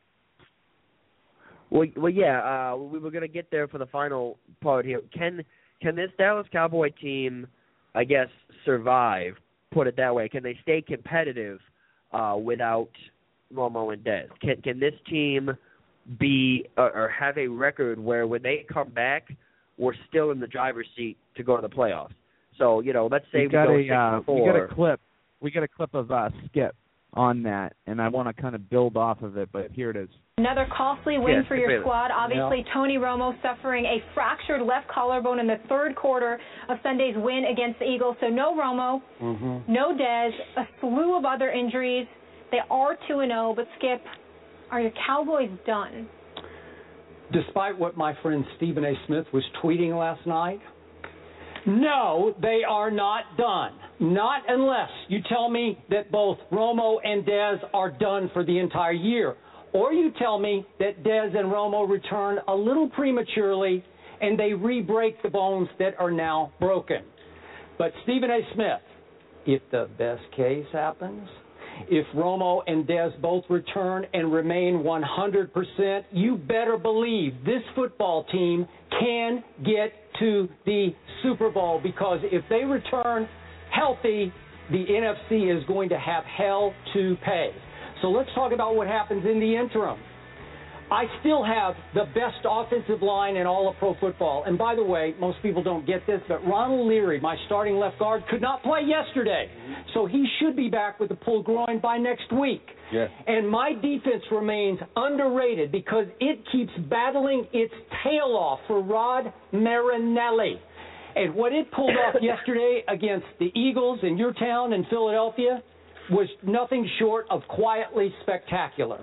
Well, yeah. We were going to get there for the final part here. Can this Dallas Cowboy team, I guess, survive? Put it that way. Can they stay competitive without Romo and Dez? Can this team be or have a record where when they come back, we're still in the driver's seat to go to the playoffs? So, let's say we go 6-4. We got a clip of Skip on that, and I want to kind of build off of it, but here it is. Another costly win for your squad. Obviously, Tony Romo suffering a fractured left collarbone in the third quarter of Sunday's win against the Eagles. So no Romo, no Dez, a slew of other injuries. They are 2-0, but Skip, are your Cowboys done? Despite what my friend Stephen A. Smith was tweeting last night, no, they are not done. Not unless you tell me that both Romo and Dez are done for the entire year. Or you tell me that Dez and Romo return a little prematurely and they re-break the bones that are now broken. But Stephen A. Smith, if the best case happens, if Romo and Dez both return and remain 100%, you better believe this football team can get to the Super Bowl, because if they return healthy, the NFC is going to have hell to pay. So let's talk about what happens in the interim. I still have the best offensive line in all of pro football. And by the way, most people don't get this, but Ronald Leary, my starting left guard, could not play yesterday. So he should be back with a pulled groin by next week. Yeah. And my defense remains underrated because it keeps battling its tail off for Rod Marinelli. And what it pulled off yesterday against the Eagles in your town in Philadelphia was nothing short of quietly spectacular.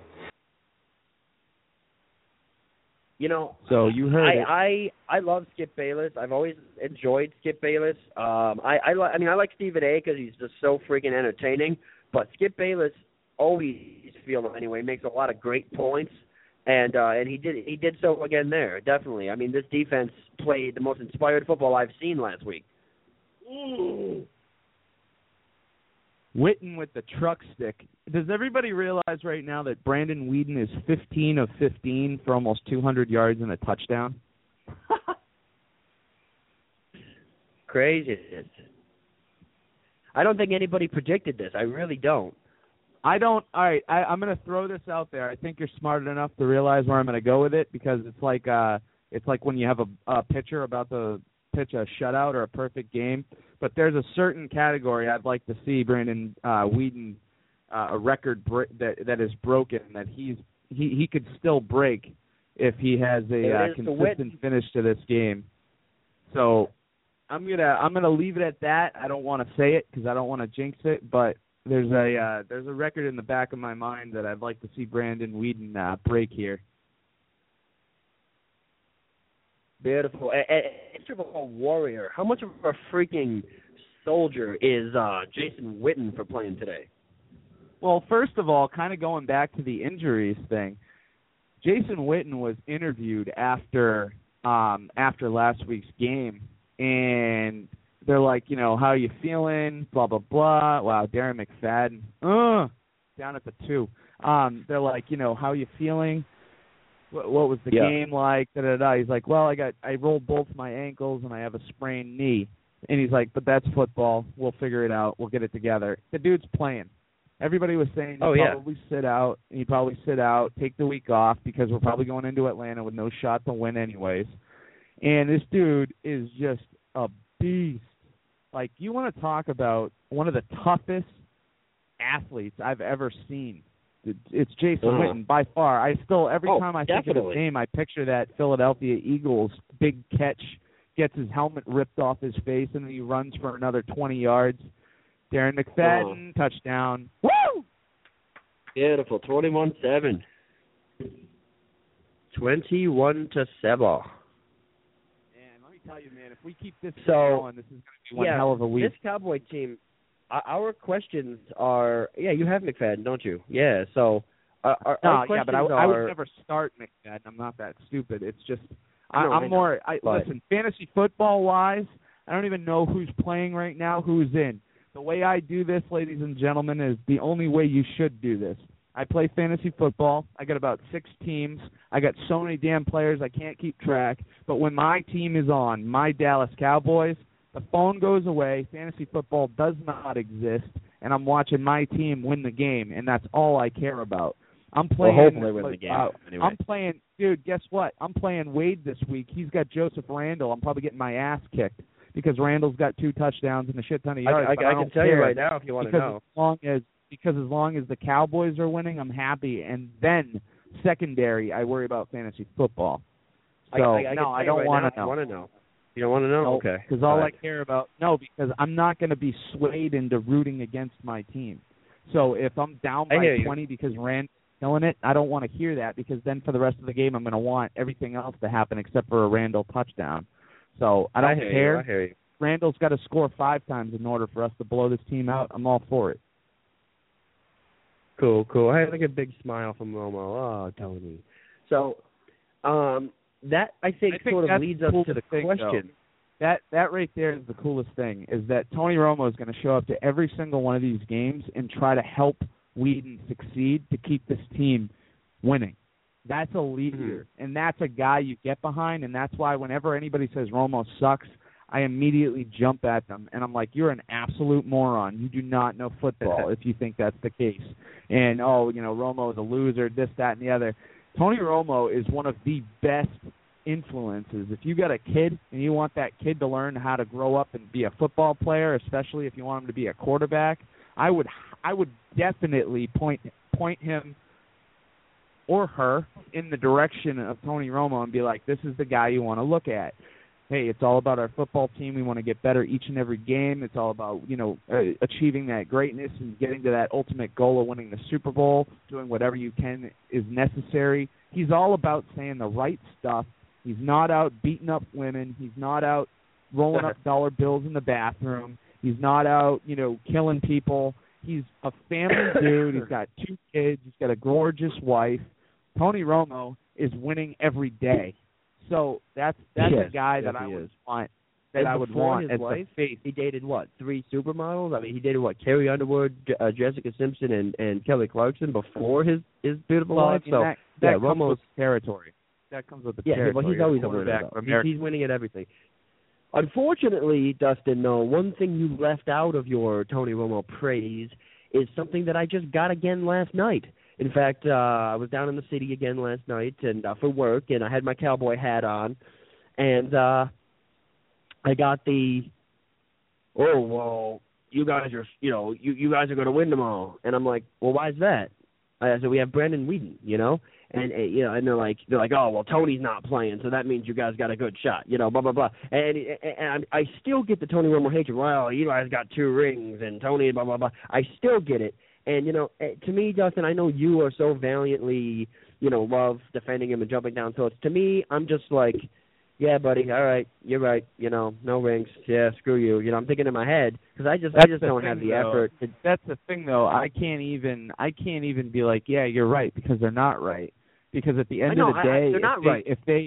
So you heard it. I love Skip Bayless. I've always enjoyed Skip Bayless. I like Stephen A. because he's just so freaking entertaining. But Skip Bayless always anyway makes a lot of great points, and he did so again there. Definitely. I mean, this defense played the most inspired football I've seen last week. Witten with the truck stick. Does everybody realize right now that Brandon Weeden is 15 of 15 for almost 200 yards and a touchdown? Crazy. I don't think anybody predicted this. I really don't. I don't. All right, I'm going to throw this out there. I think you're smart enough to realize where I'm going to go with it, because it's like when you have a pitcher about to pitch a shutout or a perfect game. But there's a certain category I'd like to see Brandon Weeden a record that is broken, that he could still break if he has a consistent finish to this game. So I'm gonna leave it at that. I don't want to say it because I don't want to jinx it, but there's a record in the back of my mind that I'd like to see Brandon Weeden break here. Beautiful. A warrior. How much of a freaking soldier is Jason Witten for playing today? Well, first of all, kind of going back to the injuries thing, Jason Witten was interviewed after last week's game, and they're like, how are you feeling? Blah, blah, blah. Wow, Darren McFadden. Down at the 2. They're like, how are you feeling? What was the game like? Da-da-da. He's like, well, I rolled both my ankles and I have a sprained knee. And he's like, but that's football. We'll figure it out. We'll get it together. The dude's playing. Everybody was saying he'd probably sit out, take the week off, because we're probably going into Atlanta with no shot to win anyways. And this dude is just a beast. Like, you want to talk about one of the toughest athletes I've ever seen. It's Jason Witten by far. Every time I think of his name, I picture that Philadelphia Eagles big catch, gets his helmet ripped off his face, and then he runs for another 20 yards. Darren McFadden, touchdown. Woo! Beautiful. 21-7. 21-7. Man, let me tell you, man, if we keep this going, this is going to be one hell of a week. This Cowboy team, our questions are, you have McFadden, don't you? Yeah, so our questions but I would never start McFadden. I'm not that stupid. It's just, listen, fantasy football-wise, I don't even know who's playing right now, who's in. The way I do this, ladies and gentlemen, is the only way you should do this. I play fantasy football. I got about 6 teams. I got so many damn players I can't keep track. But when my team is on, my Dallas Cowboys, the phone goes away, fantasy football does not exist, and I'm watching my team win the game, and that's all I care about. I'm playing. Well, hopefully win the game. Anyway. I'm playing, dude. Guess what? I'm playing Wade this week. He's got Joseph Randle. I'm probably getting my ass kicked because Randall's got 2 touchdowns and a shit ton of yards. I can tell you right now if you want to know. Because as long as the Cowboys are winning, I'm happy. And then secondary, I worry about fantasy football. So I don't want to know. You want to know? You don't want to know? No, okay. Because all I care about because I'm not going to be swayed into rooting against my team. So if I'm down by 20 because Randall's killing it, I don't want to hear that, because then for the rest of the game I'm going to want everything else to happen except for a Randall touchdown. So I don't care. I hear you. Randall's got to score 5 times in order for us to blow this team out. I'm all for it. Cool. I had like a big smile from Romo. Oh, Tony. So, that I think sort of leads us to the question. Though. That right there is the coolest thing, is that Tony Romo is going to show up to every single one of these games and try to help Whedon succeed to keep this team winning. That's a leader, and that's a guy you get behind, and that's why whenever anybody says Romo sucks, I immediately jump at them, and I'm like, you're an absolute moron. You do not know football if you think that's the case. And, Romo is a loser, this, that, and the other. Tony Romo is one of the best influences. If you got a kid and you want that kid to learn how to grow up and be a football player, especially if you want him to be a quarterback, I would definitely point him or her in the direction of Tony Romo and be like, this is the guy you want to look at. Hey, it's all about our football team. We want to get better each and every game. It's all about, achieving that greatness and getting to that ultimate goal of winning the Super Bowl, doing whatever you can is necessary. He's all about saying the right stuff. He's not out beating up women. He's not out rolling up dollar bills in the bathroom. He's not out, killing people. He's a family dude. He's got 2 kids. He's got a gorgeous wife. Tony Romo is winning every day. So that's a guy that I would want. That I would want as the face. He dated 3 supermodels? I mean, he dated Carrie Underwood, Jessica Simpson, and Kelly Clarkson before his beautiful wife. So that comes with the territory. That comes with the territory. Yeah, but he's always a winner. He's winning at everything. Unfortunately, Dustin, though, one thing you left out of your Tony Romo praise is something that I just got again last night. In fact, I was down in the city again last night and for work, and I had my cowboy hat on, and I got the, you guys are, you guys are going to win tomorrow, and I'm like, well, why is that? So we have Brandon Whedon, and and they're like, oh, well, Tony's not playing, so that means you guys got a good shot, blah blah blah, and I still get the Tony Romo hatred. Well, you guys got 2 rings, and Tony, blah blah blah. I still get it. And, to me, Dustin, I know you are so valiantly, love defending him and jumping down throats. To me, I'm just like, yeah, buddy, all right, you're right, no rings. Yeah, screw you. I'm thinking in my head because I just don't have the effort. That's the thing, though. I can't even be like, yeah, you're right, because they're not right. Because at the end of the day, they're not right.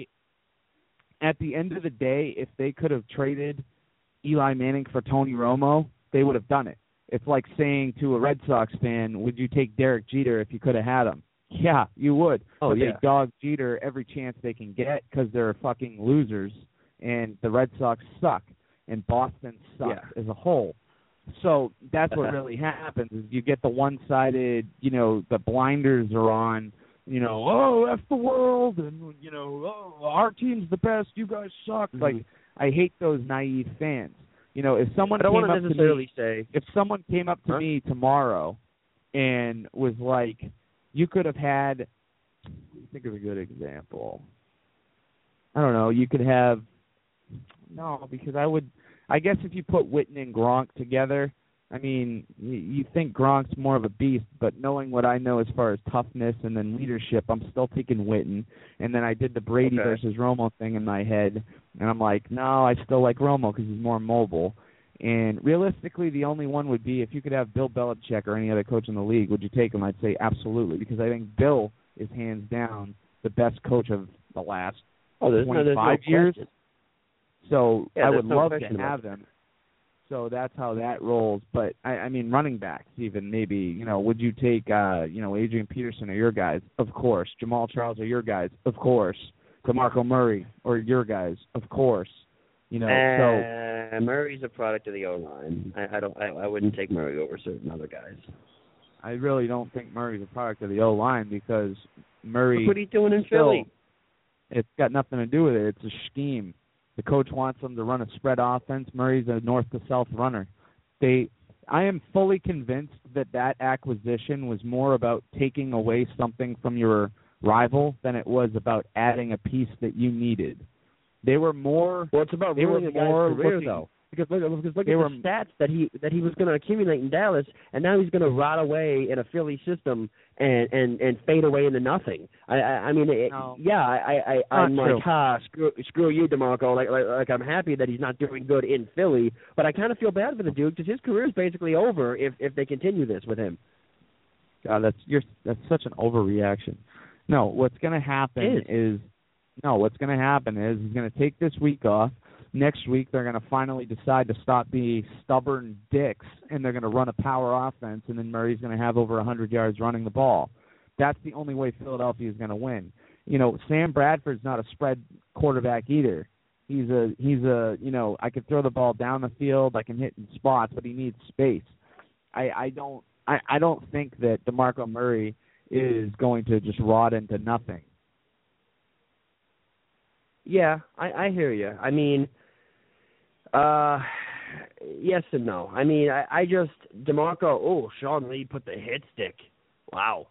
At the end of the day, if they could have traded Eli Manning for Tony Romo, they would have done it. It's like saying to a Red Sox fan, would you take Derek Jeter if you could have had him? Yeah, you would. But they dog Jeter every chance they can get because they're fucking losers, and the Red Sox suck, and Boston sucks as a whole. So that's what really happens is you get the one-sided, the blinders are on, F the world, and, our team's the best, you guys suck. Mm-hmm. Like, I hate those naive fans. If someone came up to me tomorrow and was like, you could have had, think of a good example. I don't know. You could have, because I guess if you put Witten and Gronk together, I mean, you think Gronk's more of a beast, but knowing what I know as far as toughness and then leadership, I'm still taking Witten. And then I did the Brady versus Romo thing in my head, and I'm like, no, I still like Romo because he's more mobile. And realistically, the only one would be if you could have Bill Belichick or any other coach in the league, would you take him? I'd say absolutely, because I think Bill is hands down the best coach of the last 25 years. So I would love to have him. So that's how that rolls. But, I mean, running backs even maybe, would you take, Adrian Peterson or your guys? Of course. Jamal Charles or your guys? Of course. DeMarco Murray or your guys? Of course. Murray's a product of the O-line. I wouldn't take Murray over certain other guys. I really don't think Murray's a product of the O-line because Murray... Look what he's doing in Philly. It's got nothing to do with it. It's a scheme. The coach wants them to run a spread offense. Murray's a north-to-south runner. I am fully convinced that acquisition was more about taking away something from your rival than it was about adding a piece that you needed. They were more. Well, it's about ruining a guy's career, though. Because look at the stats that he was going to accumulate in Dallas, and now he's going to rot away in a Philly system and fade away into nothing. I'm like, screw you, DeMarco. Like I'm happy that he's not doing good in Philly, but I kind of feel bad for the dude because his career is basically over if they continue this with him. God, that's such an overreaction. No, what's going to happen is he's going to take this week off. Next week, they're going to finally decide to stop being stubborn dicks, and they're going to run a power offense, and then Murray's going to have over 100 yards running the ball. That's the only way Philadelphia is going to win. Sam Bradford's not a spread quarterback either. He's a I can throw the ball down the field, I can hit in spots, but he needs space. I don't think that DeMarco Murray is going to just rot into nothing. Yeah, I hear you. I mean, yes and no. I mean, I just DeMarco. Sean Lee put the hit stick. Wow.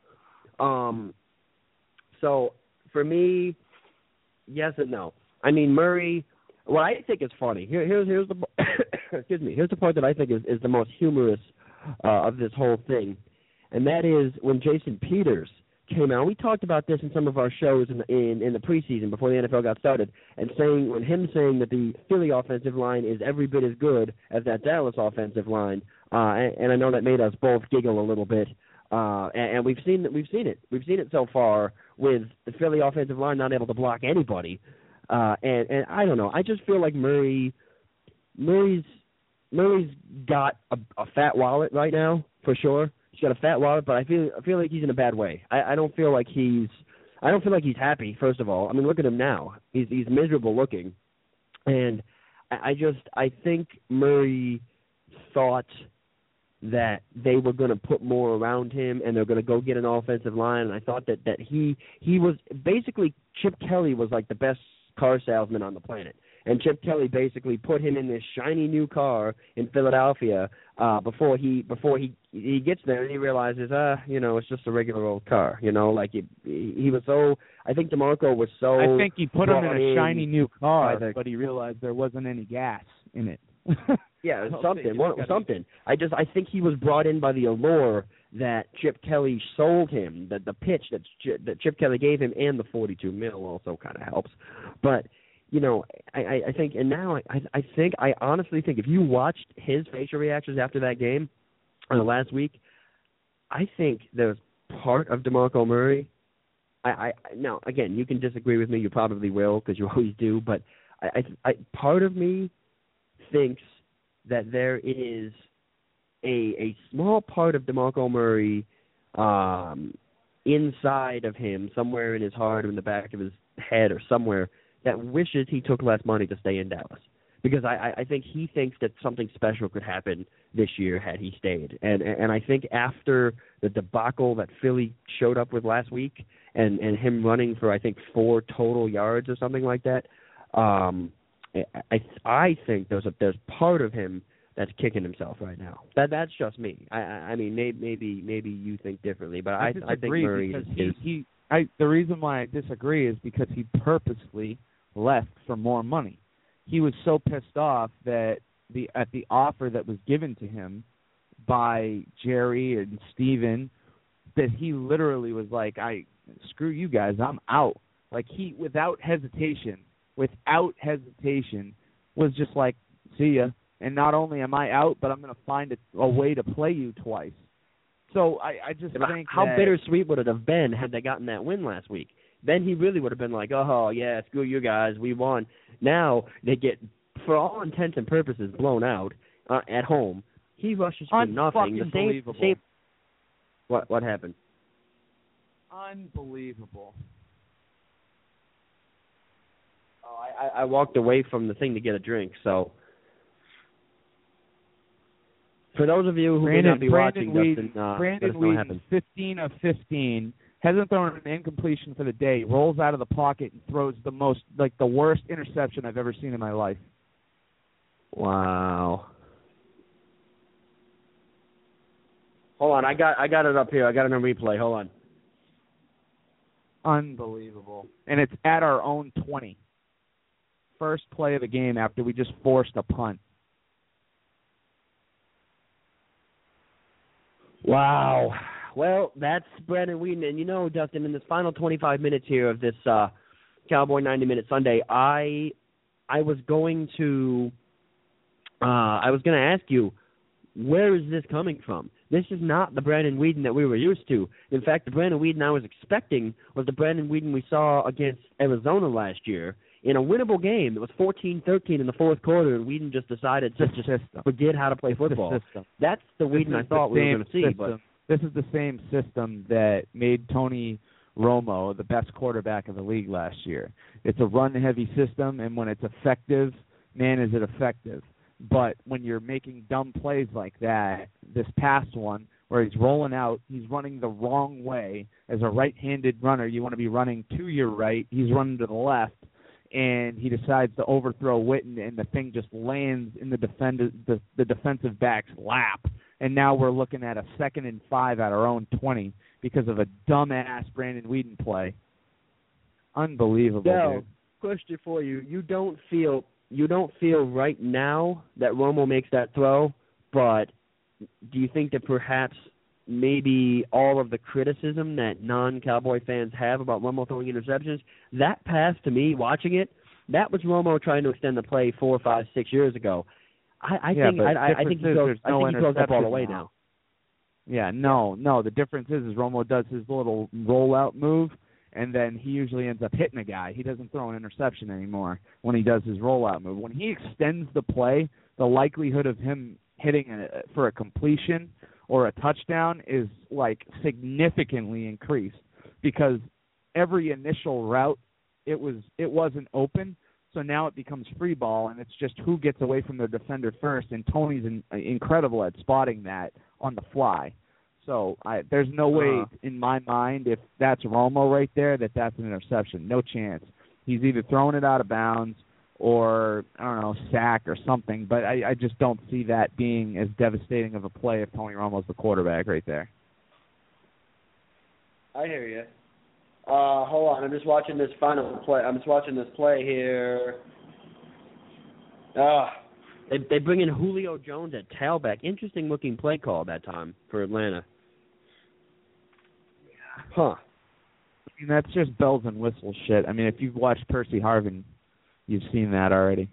So for me, yes and no. I mean, Murray. What I think is funny. Here's the excuse me. Here's the part that I think is the most humorous of this whole thing, and that is when Jason Peters came out. We talked about this in some of our shows in the preseason before the NFL got started, and saying that the Philly offensive line is every bit as good as that Dallas offensive line, and I know that made us both giggle a little bit. And we've seen it so far with the Philly offensive line not able to block anybody, and I don't know. I just feel like Murray's got a fat wallet right now for sure. He's got a fat wallet, but I feel like he's in a bad way. I don't feel like he's happy. First of all, I mean, look at him now. He's miserable looking, and I think Murray thought that they were going to put more around him and they're going to go get an offensive line. And I thought that he was basically Chip Kelly was like the best car salesman on the planet. And Chip Kelly basically put him in this shiny new car in Philadelphia before he gets there and he realizes, it's just a regular old car. He was so. I think DeMarco was so. I think he put him in a shiny new car, but he realized there wasn't any gas in it. Yeah, something. I think he was brought in by the allure that Chip Kelly sold him, the pitch that Chip Kelly gave him, and the $42 million also kind of helps, but. I think, and now I honestly think if you watched his facial reactions after that game last week, I think there's part of DeMarco Murray. Now, again, you can disagree with me. You probably will because you always do. But part of me thinks that there is a small part of DeMarco Murray inside of him, somewhere in his heart or in the back of his head or somewhere, that wishes he took less money to stay in Dallas. Because I think he thinks that something special could happen this year had he stayed. And I think after the debacle that Philly showed up with last week and him running for, I think, 4 total yards or something like that, I think there's part of him that's kicking himself right now. That's just me. I mean, maybe you think differently, but I think Murray is. The reason why I disagree is because he purposely left for more money. He was so pissed off that at the offer that was given to him by Jerry and Steven that he literally was like, screw you guys, I'm out. Like he, without hesitation, was just like, see ya. And not only am I out, but I'm going to find a way to play you twice. So I just think how bittersweet would it have been had they gotten that win last week? Then he really would have been like, oh, yeah, screw you guys, we won. Now they get, for all intents and purposes, blown out at home. He rushes for nothing. The same. What happened? Unbelievable. Oh, I walked away from the thing to get a drink, so. For those of you who may not be watching, Dustin, Brandon let us know what Weeden, happened. 15 of 15, Hasn't thrown an incompletion for the day. Rolls out of the pocket and throws the worst interception I've ever seen in my life. Wow. Hold on, I got it up here. I got it on replay. Hold on. Unbelievable. And it's at our own 20. First play of the game after we just forced a punt. Wow. Well, that's Brandon Weeden. And you know, Dustin, in this final 25 minutes here of this Cowboy 90-minute Sunday, I was going to ask you, where is this coming from? This is not the Brandon Weeden that we were used to. In fact, the Brandon Weeden I was expecting was the Brandon Weeden we saw against Arizona last year in a winnable game. It was 14-13 in the fourth quarter, and Weeden just decided to just forget how to play football. That's the Weeden I thought we were going to see. But this is the same system that made Tony Romo the best quarterback in the league last year. It's a run-heavy system, and when it's effective, man, is it effective. But when you're making dumb plays like that, this past one, where he's rolling out, he's running the wrong way. As a right-handed runner, you want to be running to your right. He's running to the left, and he decides to overthrow Witten, and the thing just lands in the defensive back's lap. And now we're looking at a 2nd and 5 at our own 20 because of a dumbass Brandon Weeden play. Unbelievable, dude. Question for you. You don't feel right now that Romo makes that throw, but do you think that perhaps maybe all of the criticism that non-Cowboy fans have about Romo throwing interceptions, that pass to me, watching it, that was Romo trying to extend the play 4, 5, 6 years ago. I think he throws that ball away now. Yeah, no. The difference is Romo does his little rollout move, and then he usually ends up hitting a guy. He doesn't throw an interception anymore when he does his rollout move. When he extends the play, the likelihood of him hitting for a completion or a touchdown is significantly increased because every initial route it wasn't open, so now it becomes free ball, and it's just who gets away from their defender first, and Tony's incredible at spotting that on the fly. So there's no way in my mind, if that's Romo right there, that's an interception. No chance. He's either throwing it out of bounds or, I don't know, sack or something. But I just don't see that being as devastating of a play if Tony Romo's the quarterback right there. I hear you. Hold on. I'm just watching this final play. I'm just watching this play here. They bring in Julio Jones at tailback. Interesting looking play call at that time for Atlanta. Huh. I mean, that's just bells and whistles shit. I mean, if you've watched Percy Harvin, you've seen that already.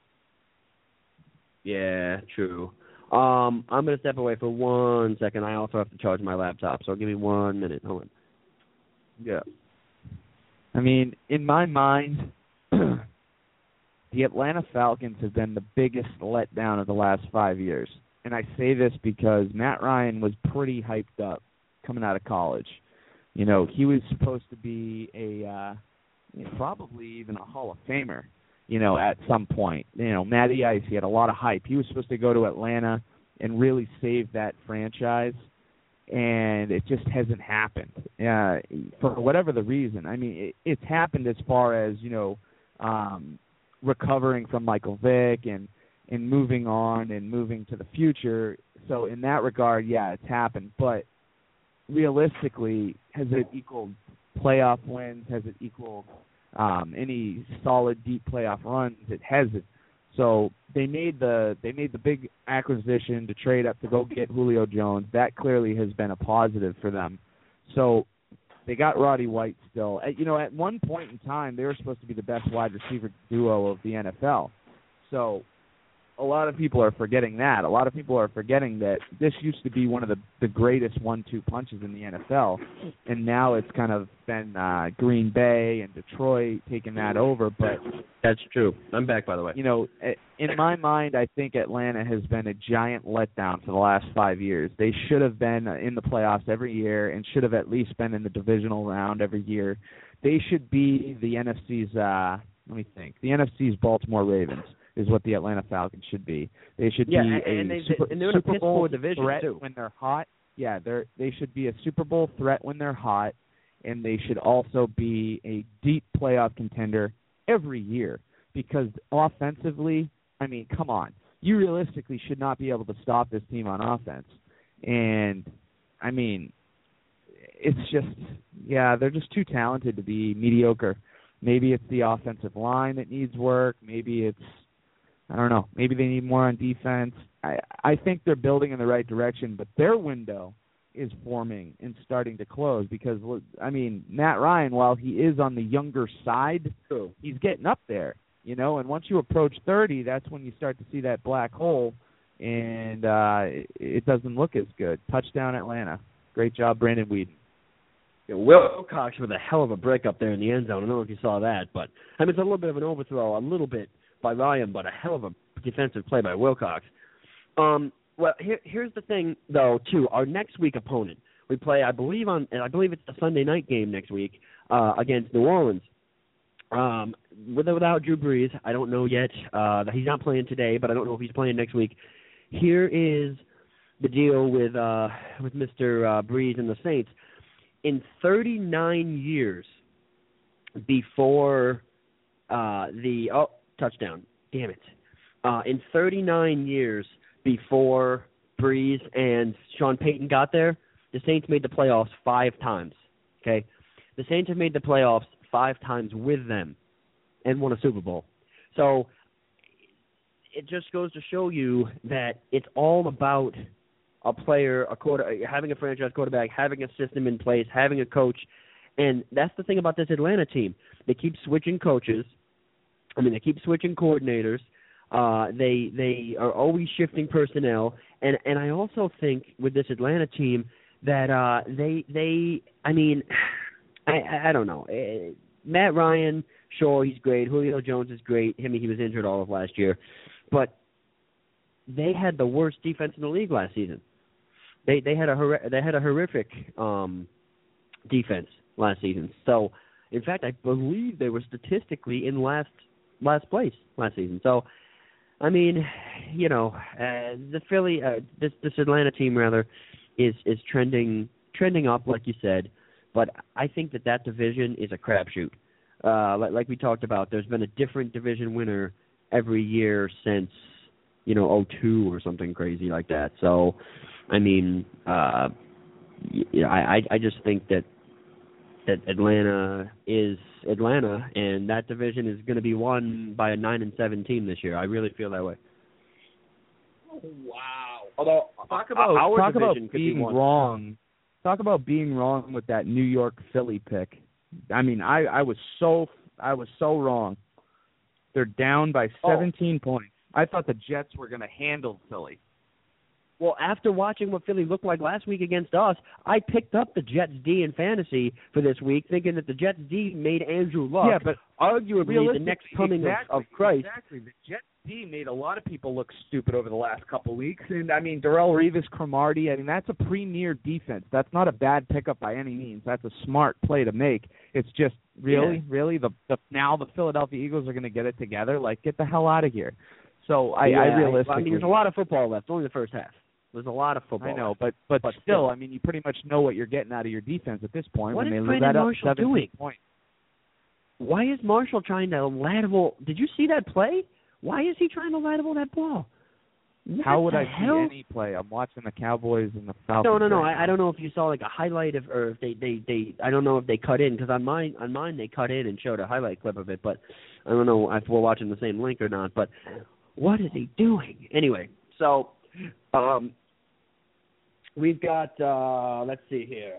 Yeah, true. I'm going to step away for 1 second. I also have to charge my laptop, so give me 1 minute. Hold on. Yeah. I mean, in my mind, the Atlanta Falcons have been the biggest letdown of the last 5 years. And I say this because Matt Ryan was pretty hyped up coming out of college. You know, he was supposed to be probably even a Hall of Famer, at some point. Matty Ice, he had a lot of hype. He was supposed to go to Atlanta and really save that franchise, and it just hasn't happened for whatever the reason. I mean, it's happened as far as, recovering from Michael Vick and moving on and moving to the future. So in that regard, yeah, it's happened. But realistically, has it equaled playoff wins? Has it equaled any solid deep playoff runs? It hasn't. So they made the big acquisition to trade up to go get Julio Jones. That clearly has been a positive for them. So they got Roddy White still. At one point in time, they were supposed to be the best wide receiver duo of the NFL. So a lot of people are forgetting that. A lot of people are forgetting that this used to be one of the greatest 1-2 punches in the NFL, and now it's kind of been Green Bay and Detroit taking that over. But that's true. I'm back, by the way. In my mind, I think Atlanta has been a giant letdown for the last 5 years. They should have been in the playoffs every year and should have at least been in the divisional round every year. They should be the NFC's, the NFC's Baltimore Ravens is what the Atlanta Falcons should be. They should be a Super Bowl division threat too. when they're hot. Yeah, they should be a Super Bowl threat when they're hot, and they should also be a deep playoff contender every year because offensively, I mean, come on. You realistically should not be able to stop this team on offense. And, I mean, it's just, yeah, they're just too talented to be mediocre. Maybe it's the offensive line that needs work. Maybe it's, I don't know, maybe they need more on defense. I think they're building in the right direction, but their window is forming and starting to close because, I mean, Matt Ryan, while he is on the younger side, he's getting up there, you know, and once you approach 30, that's when you start to see that black hole, and it doesn't look as good. Touchdown, Atlanta. Great job, Brandon Weeden. Yeah, Wilcox with a hell of a break up there in the end zone. I don't know if you saw that, but I mean, it's a little bit of an overthrow, a little bit by Ryan, but a hell of a defensive play by Wilcox. Well, here's the thing, though, too. Our next week opponent, we play, I believe it's the Sunday night game next week against New Orleans. With or without Drew Brees, I don't know yet. He's not playing today, but I don't know if he's playing next week. Here is the deal with Mr. Brees and the Saints. In 39 years before touchdown, damn it. In 39 years before Brees and Sean Payton got there, the Saints made the playoffs 5 times, okay? The Saints have made the playoffs 5 times with them and won a Super Bowl. So it just goes to show you that it's all about a player, having a franchise quarterback, having a system in place, having a coach. And that's the thing about this Atlanta team. They keep switching coaches. I mean, they keep switching coordinators. They are always shifting personnel. And I also think with this Atlanta team that I don't know. Matt Ryan, sure, he's great. Julio Jones is great. He was injured all of last year. But they had the worst defense in the league last season. They had a horrific defense last season. So, in fact, I believe they were statistically in last place last season. So, I mean, you know, the Philly, this Atlanta team rather, is trending up, like you said. But I think that division is a crapshoot. Like we talked about, there's been a different division winner every year since, 2002 or something crazy like that. So, I mean, I just think that Atlanta is Atlanta, and that division is going to be won by a 9-7 team this year. I really feel that way. Wow. Although talk about being wrong. Talk about being wrong with that New York Philly pick. I mean, I was so wrong. They're down by 17 points. I thought the Jets were going to handle Philly. Well, after watching what Philly looked like last week against us, I picked up the Jets D in fantasy for this week, thinking that the Jets D made Andrew Luck. Yeah, but arguably the next coming of Christ. Exactly. The Jets D made a lot of people look stupid over the last couple of weeks. And, I mean, Darrelle Revis, Cromartie, I mean, that's a premier defense. That's not a bad pickup by any means. That's a smart play to make. It's just, really? Now the Philadelphia Eagles are going to get it together? Like, get the hell out of here. So, I realistically... I mean, there's a lot of football left. Only the first half. There's a lot of football. I know, but still, I mean, you pretty much know what you're getting out of your defense at this point. What when is they Brandon Marshall doing? Points. Why is Marshall trying to lateral? Did you see that play? Why is he trying to lateral that ball? How would I see any play? I'm watching the Cowboys and the Falcons. No. I don't know if you saw like a highlight of, or if they I don't know if they cut in, because on mine they cut in and showed a highlight clip of it, but I don't know if we're watching the same link or not. But what is he doing? Anyway, so we've got let's see here.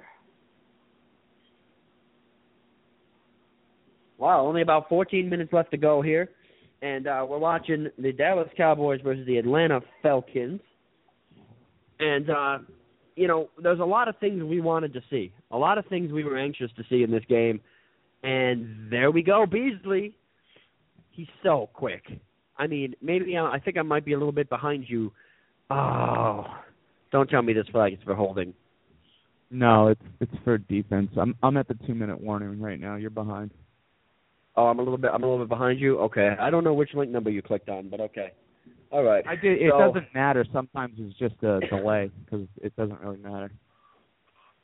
Wow, only about 14 minutes left to go here. And we're watching the Dallas Cowboys versus the Atlanta Falcons. And, there's a lot of things we wanted to see. A lot of things we were anxious to see in this game. And there we go, Beasley. He's so quick. I mean, maybe I think I might be a little bit behind you. Oh, don't tell me this flag is for holding. No, it's for defense. I'm at the 2-minute warning right now. You're behind. Oh, I'm a little bit behind you. Okay, I don't know which link number you clicked on, but okay. All right. It doesn't matter. Sometimes it's just a delay because it doesn't really matter.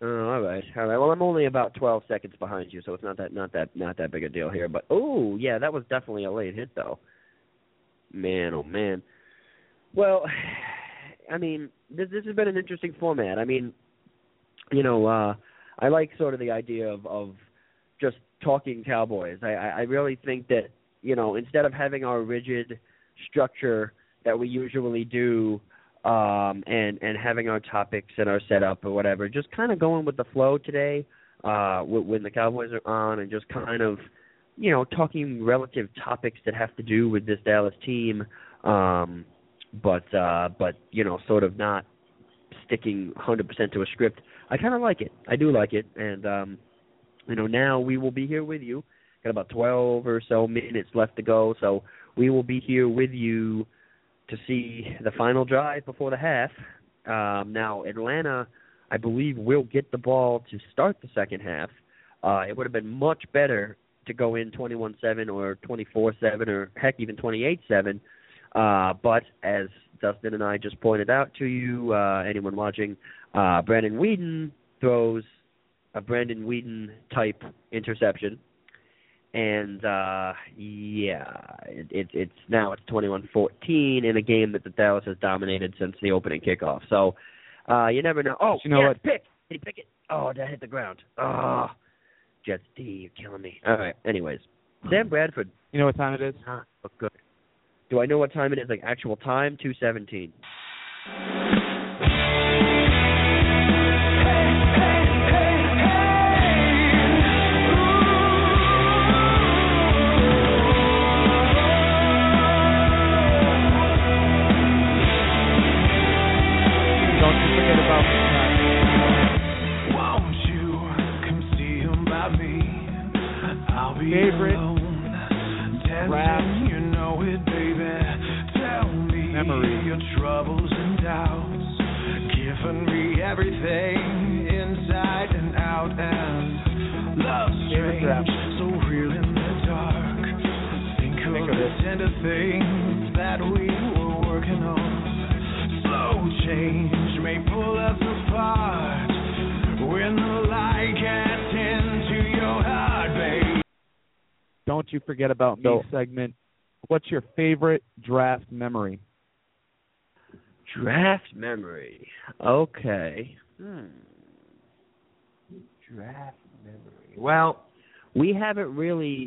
Oh, all right. Well, I'm only about 12 seconds behind you, so it's not that big a deal here. But oh, yeah, that was definitely a late hit, though. Man, oh man. Well, I mean, this has been an interesting format. I mean, you know, I like sort of the idea of just talking Cowboys. I really think that, you know, instead of having our rigid structure that we usually do, and having our topics and our setup or whatever, just kind of going with the flow today, when the Cowboys are on, and just kind of, you know, talking relative topics that have to do with this Dallas team, but you know, sort of not sticking 100% to a script. I kind of like it. I do like it, and you know, now we will be here with you. Got about 12 or so minutes left to go, so we will be here with you to see the final drive before the half. Now, Atlanta, I believe, will get the ball to start the second half. It would have been much better to go in 21-7 or 24-7 or, heck, even 28-7. But as Dustin and I just pointed out to you, anyone watching, Brandon Weeden throws a Brandon Weeden-type interception. And, it's now it's 21-14 in a game that the Dallas has dominated since the opening kickoff. So, you never know. Oh, you know what? Pick. Did he pick it? Oh, that hit the ground. Oh, Jets D, you're killing me. All right, anyways. Sam Bradford. You know what time it is? Oh, good. Do I know what time it is, like actual time? 2:17. Favorite draft memory. Your troubles and doubts, giving me everything inside and out, and love strange, so real in the dark. Think of the tender things that we were working on. Slow change may pull us apart when the light gets into your heart, babe. Don't you forget about me segment. What's your favorite draft memory? Draft memory. Okay. Draft memory. Well, I haven't really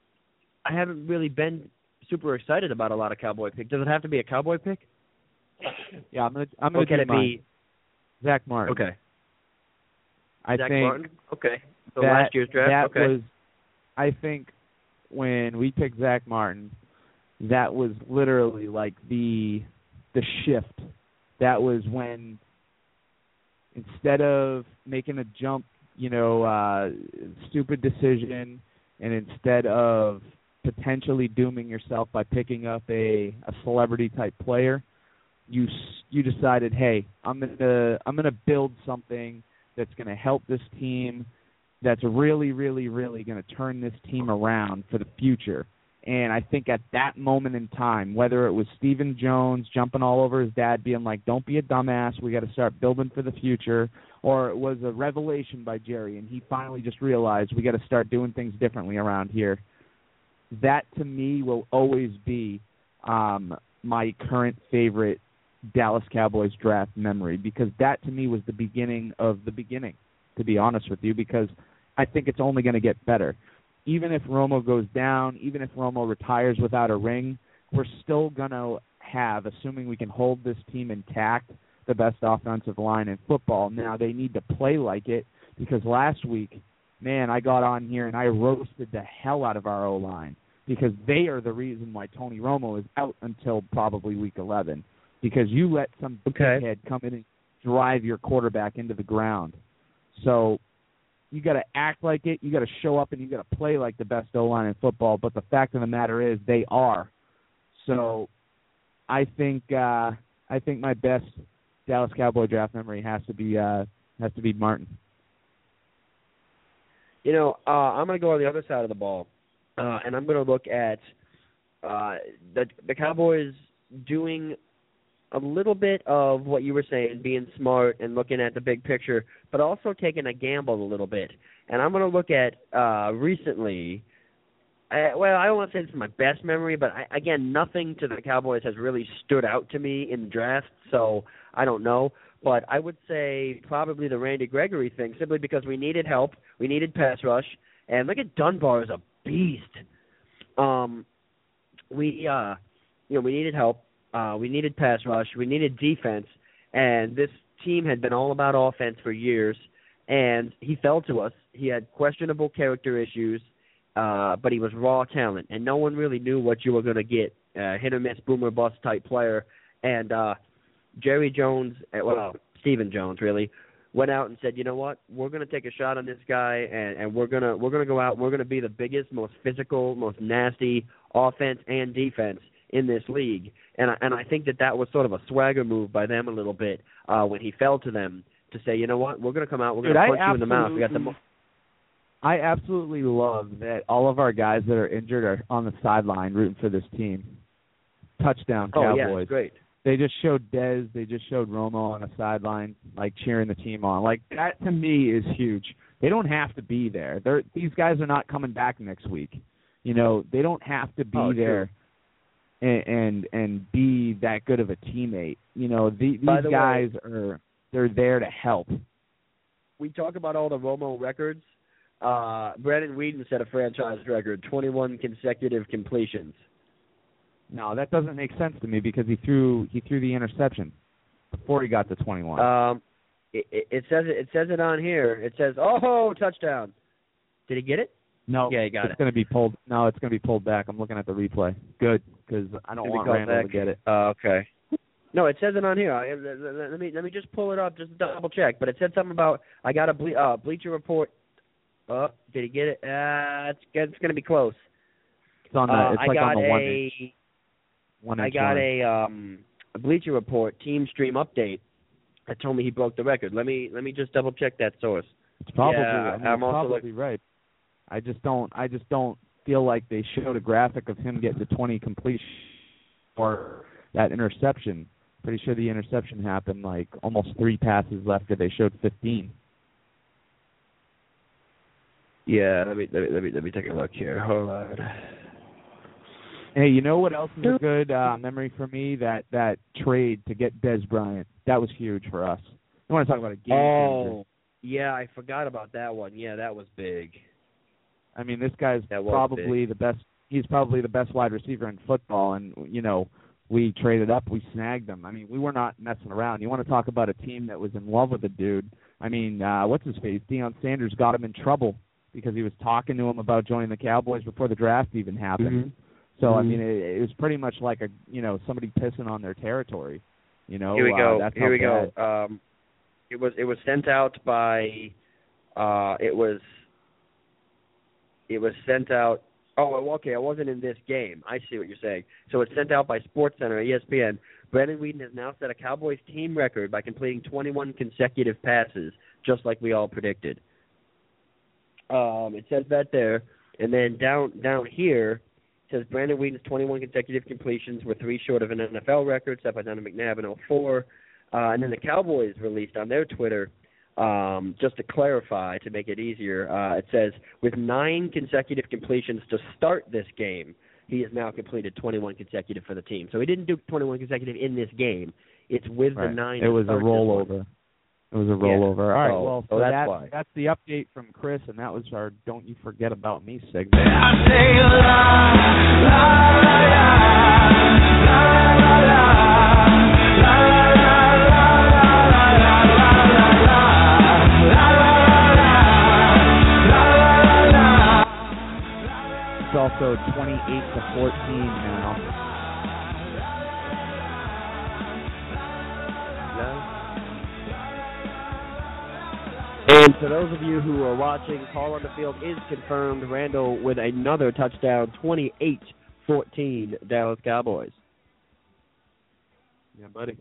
been super excited about a lot of Cowboy picks. Does it have to be a Cowboy pick? Yeah, I'm gonna do mine. Zach Martin. Okay. Zach think Martin? Okay. So last year's draft? That was, I think, when we picked Zach Martin, that was literally like the shift. That was when, instead of making a jump, stupid decision, and instead of potentially dooming yourself by picking up a celebrity type player, you decided, hey, I'm gonna build something that's gonna help this team, that's really, really, really gonna turn this team around for the future. And I think at that moment in time, whether it was Stephen Jones jumping all over his dad, being like, don't be a dumbass, we got to start building for the future, or it was a revelation by Jerry, and he finally just realized we got to start doing things differently around here, that to me will always be my current favorite Dallas Cowboys draft memory, because that to me was the beginning of the beginning, to be honest with you, because I think it's only going to get better. Even if Romo goes down, even if Romo retires without a ring, we're still going to have, assuming we can hold this team intact, the best offensive line in football. Now, they need to play like it, because last week, man, I got on here and I roasted the hell out of our O-line, because they are the reason why Tony Romo is out until probably week 11, because you let some head come in and drive your quarterback into the ground. So you got to act like it, you got to show up, and you got to play like the best O-line in football. But the fact of the matter is, they are. So I think my best Dallas Cowboy draft memory has to be Martin. I'm going to go on the other side of the ball, and I'm going to look at the Cowboys doing a little bit of what you were saying, being smart and looking at the big picture, but also taking a gamble a little bit. And I'm going to look at recently. I don't want to say this is my best memory, but again, nothing to the Cowboys has really stood out to me in the draft, so I don't know. But I would say probably the Randy Gregory thing, simply because we needed help, we needed pass rush, and look at Dunbar as a beast. We needed help, we needed pass rush, we needed defense, and this team had been all about offense for years, and he fell to us. He had questionable character issues. But he was raw talent, and no one really knew what you were going to get, hit or miss, boomer bust type player. And Jerry Jones, Stephen Jones really, went out and said, you know what, we're going to take a shot on this guy, and we're going to go out, we're going to be the biggest, most physical, most nasty offense and defense in this league. And I think that was sort of a swagger move by them a little bit when he fell to them to say, you know what, we're going to come out, we're going to punch you in the mouth. We got the I absolutely love that all of our guys that are injured are on the sideline rooting for this team. Touchdown, Cowboys. Oh, yeah, great. They just showed Dez. They just showed Romo on the sideline, like cheering the team on. Like, that to me is huge. They don't have to be there. These guys are not coming back next week. You know, they don't have to be there and be that good of a teammate. You know, these guys they're there to help. We talk about all the Romo records. Brandon Weeden set a franchise record, 21 consecutive completions. No, that doesn't make sense to me because he threw the interception before he got to 21. It says it on here. It says, "Oh, touchdown!" Did he get it? No. Yeah, he got it. It's going to be pulled. No, it's going to be pulled back. I'm looking at the replay. Good, because I don't want Randall to get it. Okay. No, it says it on here. Let me just pull it up, just double check. But it said something about I got a Bleacher Report. Oh, did he get it? It's going to be close. It's on the. It's like on the 1 inch. I got a Bleacher Report team stream update that told me he broke the record. Let me just double check that source. It's probably. Yeah, I'm probably right. I just don't feel like they showed a graphic of him getting to 20 completion or that interception. Pretty sure the interception happened like almost 3 passes left. They showed 15. Yeah, let me take a look here. Hold on. Hey, you know what else is a good memory for me? That trade to get Dez Bryant. That was huge for us. I want to talk about a game changer. Yeah, I forgot about that one. Yeah, that was big. I mean, this guy's probably the best. He's probably the best wide receiver in football, and you know, we traded up, we snagged him. I mean, we were not messing around. You want to talk about a team that was in love with the dude? I mean, what's his face? Deion Sanders got him in trouble because he was talking to him about joining the Cowboys before the draft even happened. Mm-hmm. So I mean, it was pretty much like somebody pissing on their territory. You know, here we go. That's here we go. It was sent out by it was sent out. Oh, okay. I wasn't in this game. I see what you're saying. So it's sent out by SportsCenter, ESPN. Brandon Weeden has now set a Cowboys team record by completing 21 consecutive passes, just like we all predicted. It says that there, and then down here it says Brandon Weeden's 21 consecutive completions were 3 short of an NFL record set by Donovan McNabb in 2004. And then the Cowboys released on their Twitter, just to clarify, to make it easier, it says, with 9 consecutive completions to start this game, he has now completed 21 consecutive for the team. So he didn't do 21 consecutive in this game. It's with the 9. It was a rollover. It was a rollover. Yeah. All right, so that's why. That's the update from Chris, and that was our Don't You Forget About Me segment. It's also 28-14 now. And for those of you who are watching, Call on the Field is confirmed. Randall with another touchdown, 28-14, Dallas Cowboys. Yeah, buddy.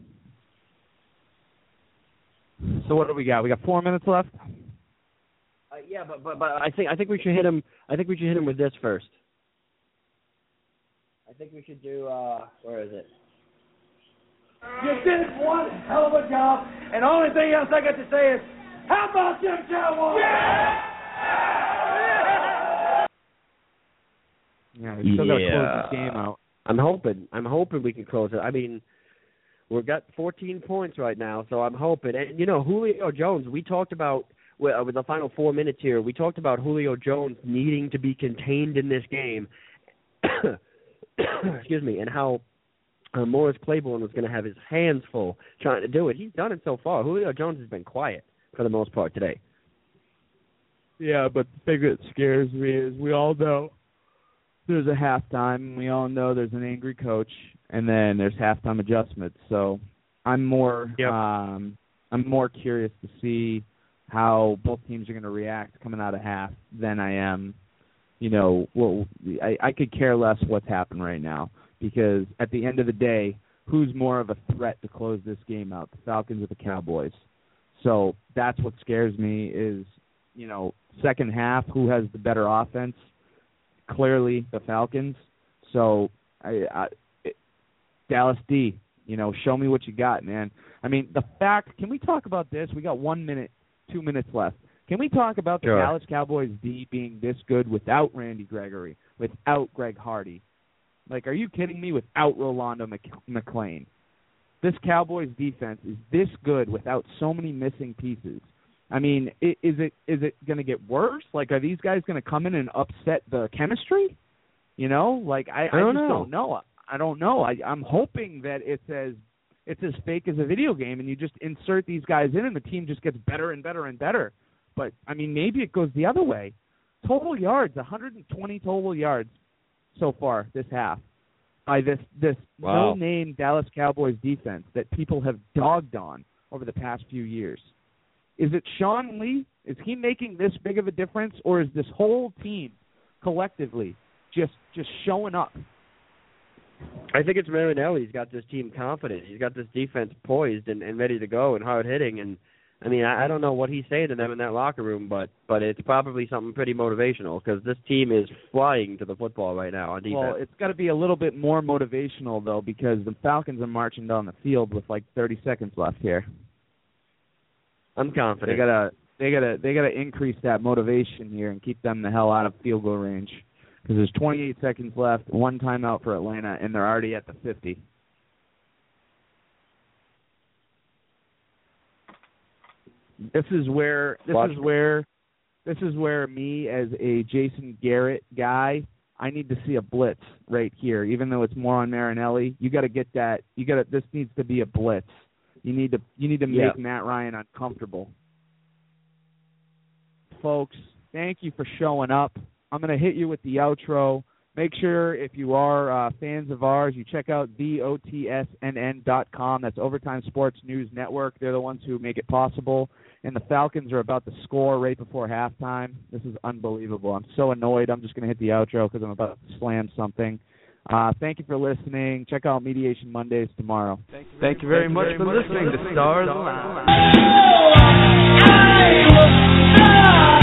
So what do we got? We got 4 minutes left. Yeah, but I think we should hit him. I think we should hit him with this first. I think we should do. Where is it? You did one hell of a job, and the only thing else I got to say is, how about them Cowboys? Yeah, we still got to close this game out. I'm hoping we can close it. I mean, we've got 14 points right now, so I'm hoping. And, Julio Jones, we talked about, with the final 4 minutes here, we talked about Julio Jones needing to be contained in this game. Excuse me, and how Morris Claiborne was going to have his hands full trying to do it. He's done it so far. Julio Jones has been quiet for the most part today. Yeah, but the thing that scares me is we all know there's a halftime. We all know there's an angry coach, and then there's halftime adjustments. So I'm more curious to see how both teams are going to react coming out of half than I am. I could care less what's happened right now, because at the end of the day, who's more of a threat to close this game out, the Falcons or the Cowboys? So that's what scares me is, second half, who has the better offense? Clearly the Falcons. So Dallas D, show me what you got, man. I mean, can we talk about this? We got 1 minute, 2 minutes left. Can we talk about the Dallas Cowboys D being this good without Randy Gregory, without Greg Hardy? Like, are you kidding me? Without Rolando McClain. This Cowboys defense is this good without so many missing pieces. I mean, is it going to get worse? Like, are these guys going to come in and upset the chemistry? I just don't know. I don't know. I'm hoping that it's as fake as a video game, and you just insert these guys in, and the team just gets better and better and better. But, I mean, maybe it goes the other way. Total yards, 120 total yards so far this half by this no-name Dallas Cowboys defense that people have dogged on over the past few years. Is it Sean Lee? Is he making this big of a difference, or is this whole team collectively just showing up? I think it's Marinelli. He's got this team confident. He's got this defense poised and ready to go and hard-hitting. And, I mean, I don't know what he's saying to them in that locker room, but it's probably something pretty motivational, because this team is flying to the football right now on defense. Well, it's got to be a little bit more motivational, though, because the Falcons are marching down the field with like 30 seconds left here. I'm confident. They gotta increase that motivation here and keep them the hell out of field goal range, because there's 28 seconds left, one timeout for Atlanta, and they're already at the 50. This is where me as a Jason Garrett guy, I need to see a blitz right here. Even though it's more on Marinelli, you got to get that. This needs to be a blitz. You need to make Matt Ryan uncomfortable. Folks, thank you for showing up. I'm going to hit you with the outro. Make sure, if you are fans of ours, you check out theotsnn.com. That's Overtime Sports News Network. They're the ones who make it possible. And the Falcons are about to score right before halftime. This is unbelievable. I'm so annoyed. I'm just going to hit the outro because I'm about to slam something. Thank you for listening. Check out Mediation Mondays tomorrow. Thank you very much for listening to Stars Alive.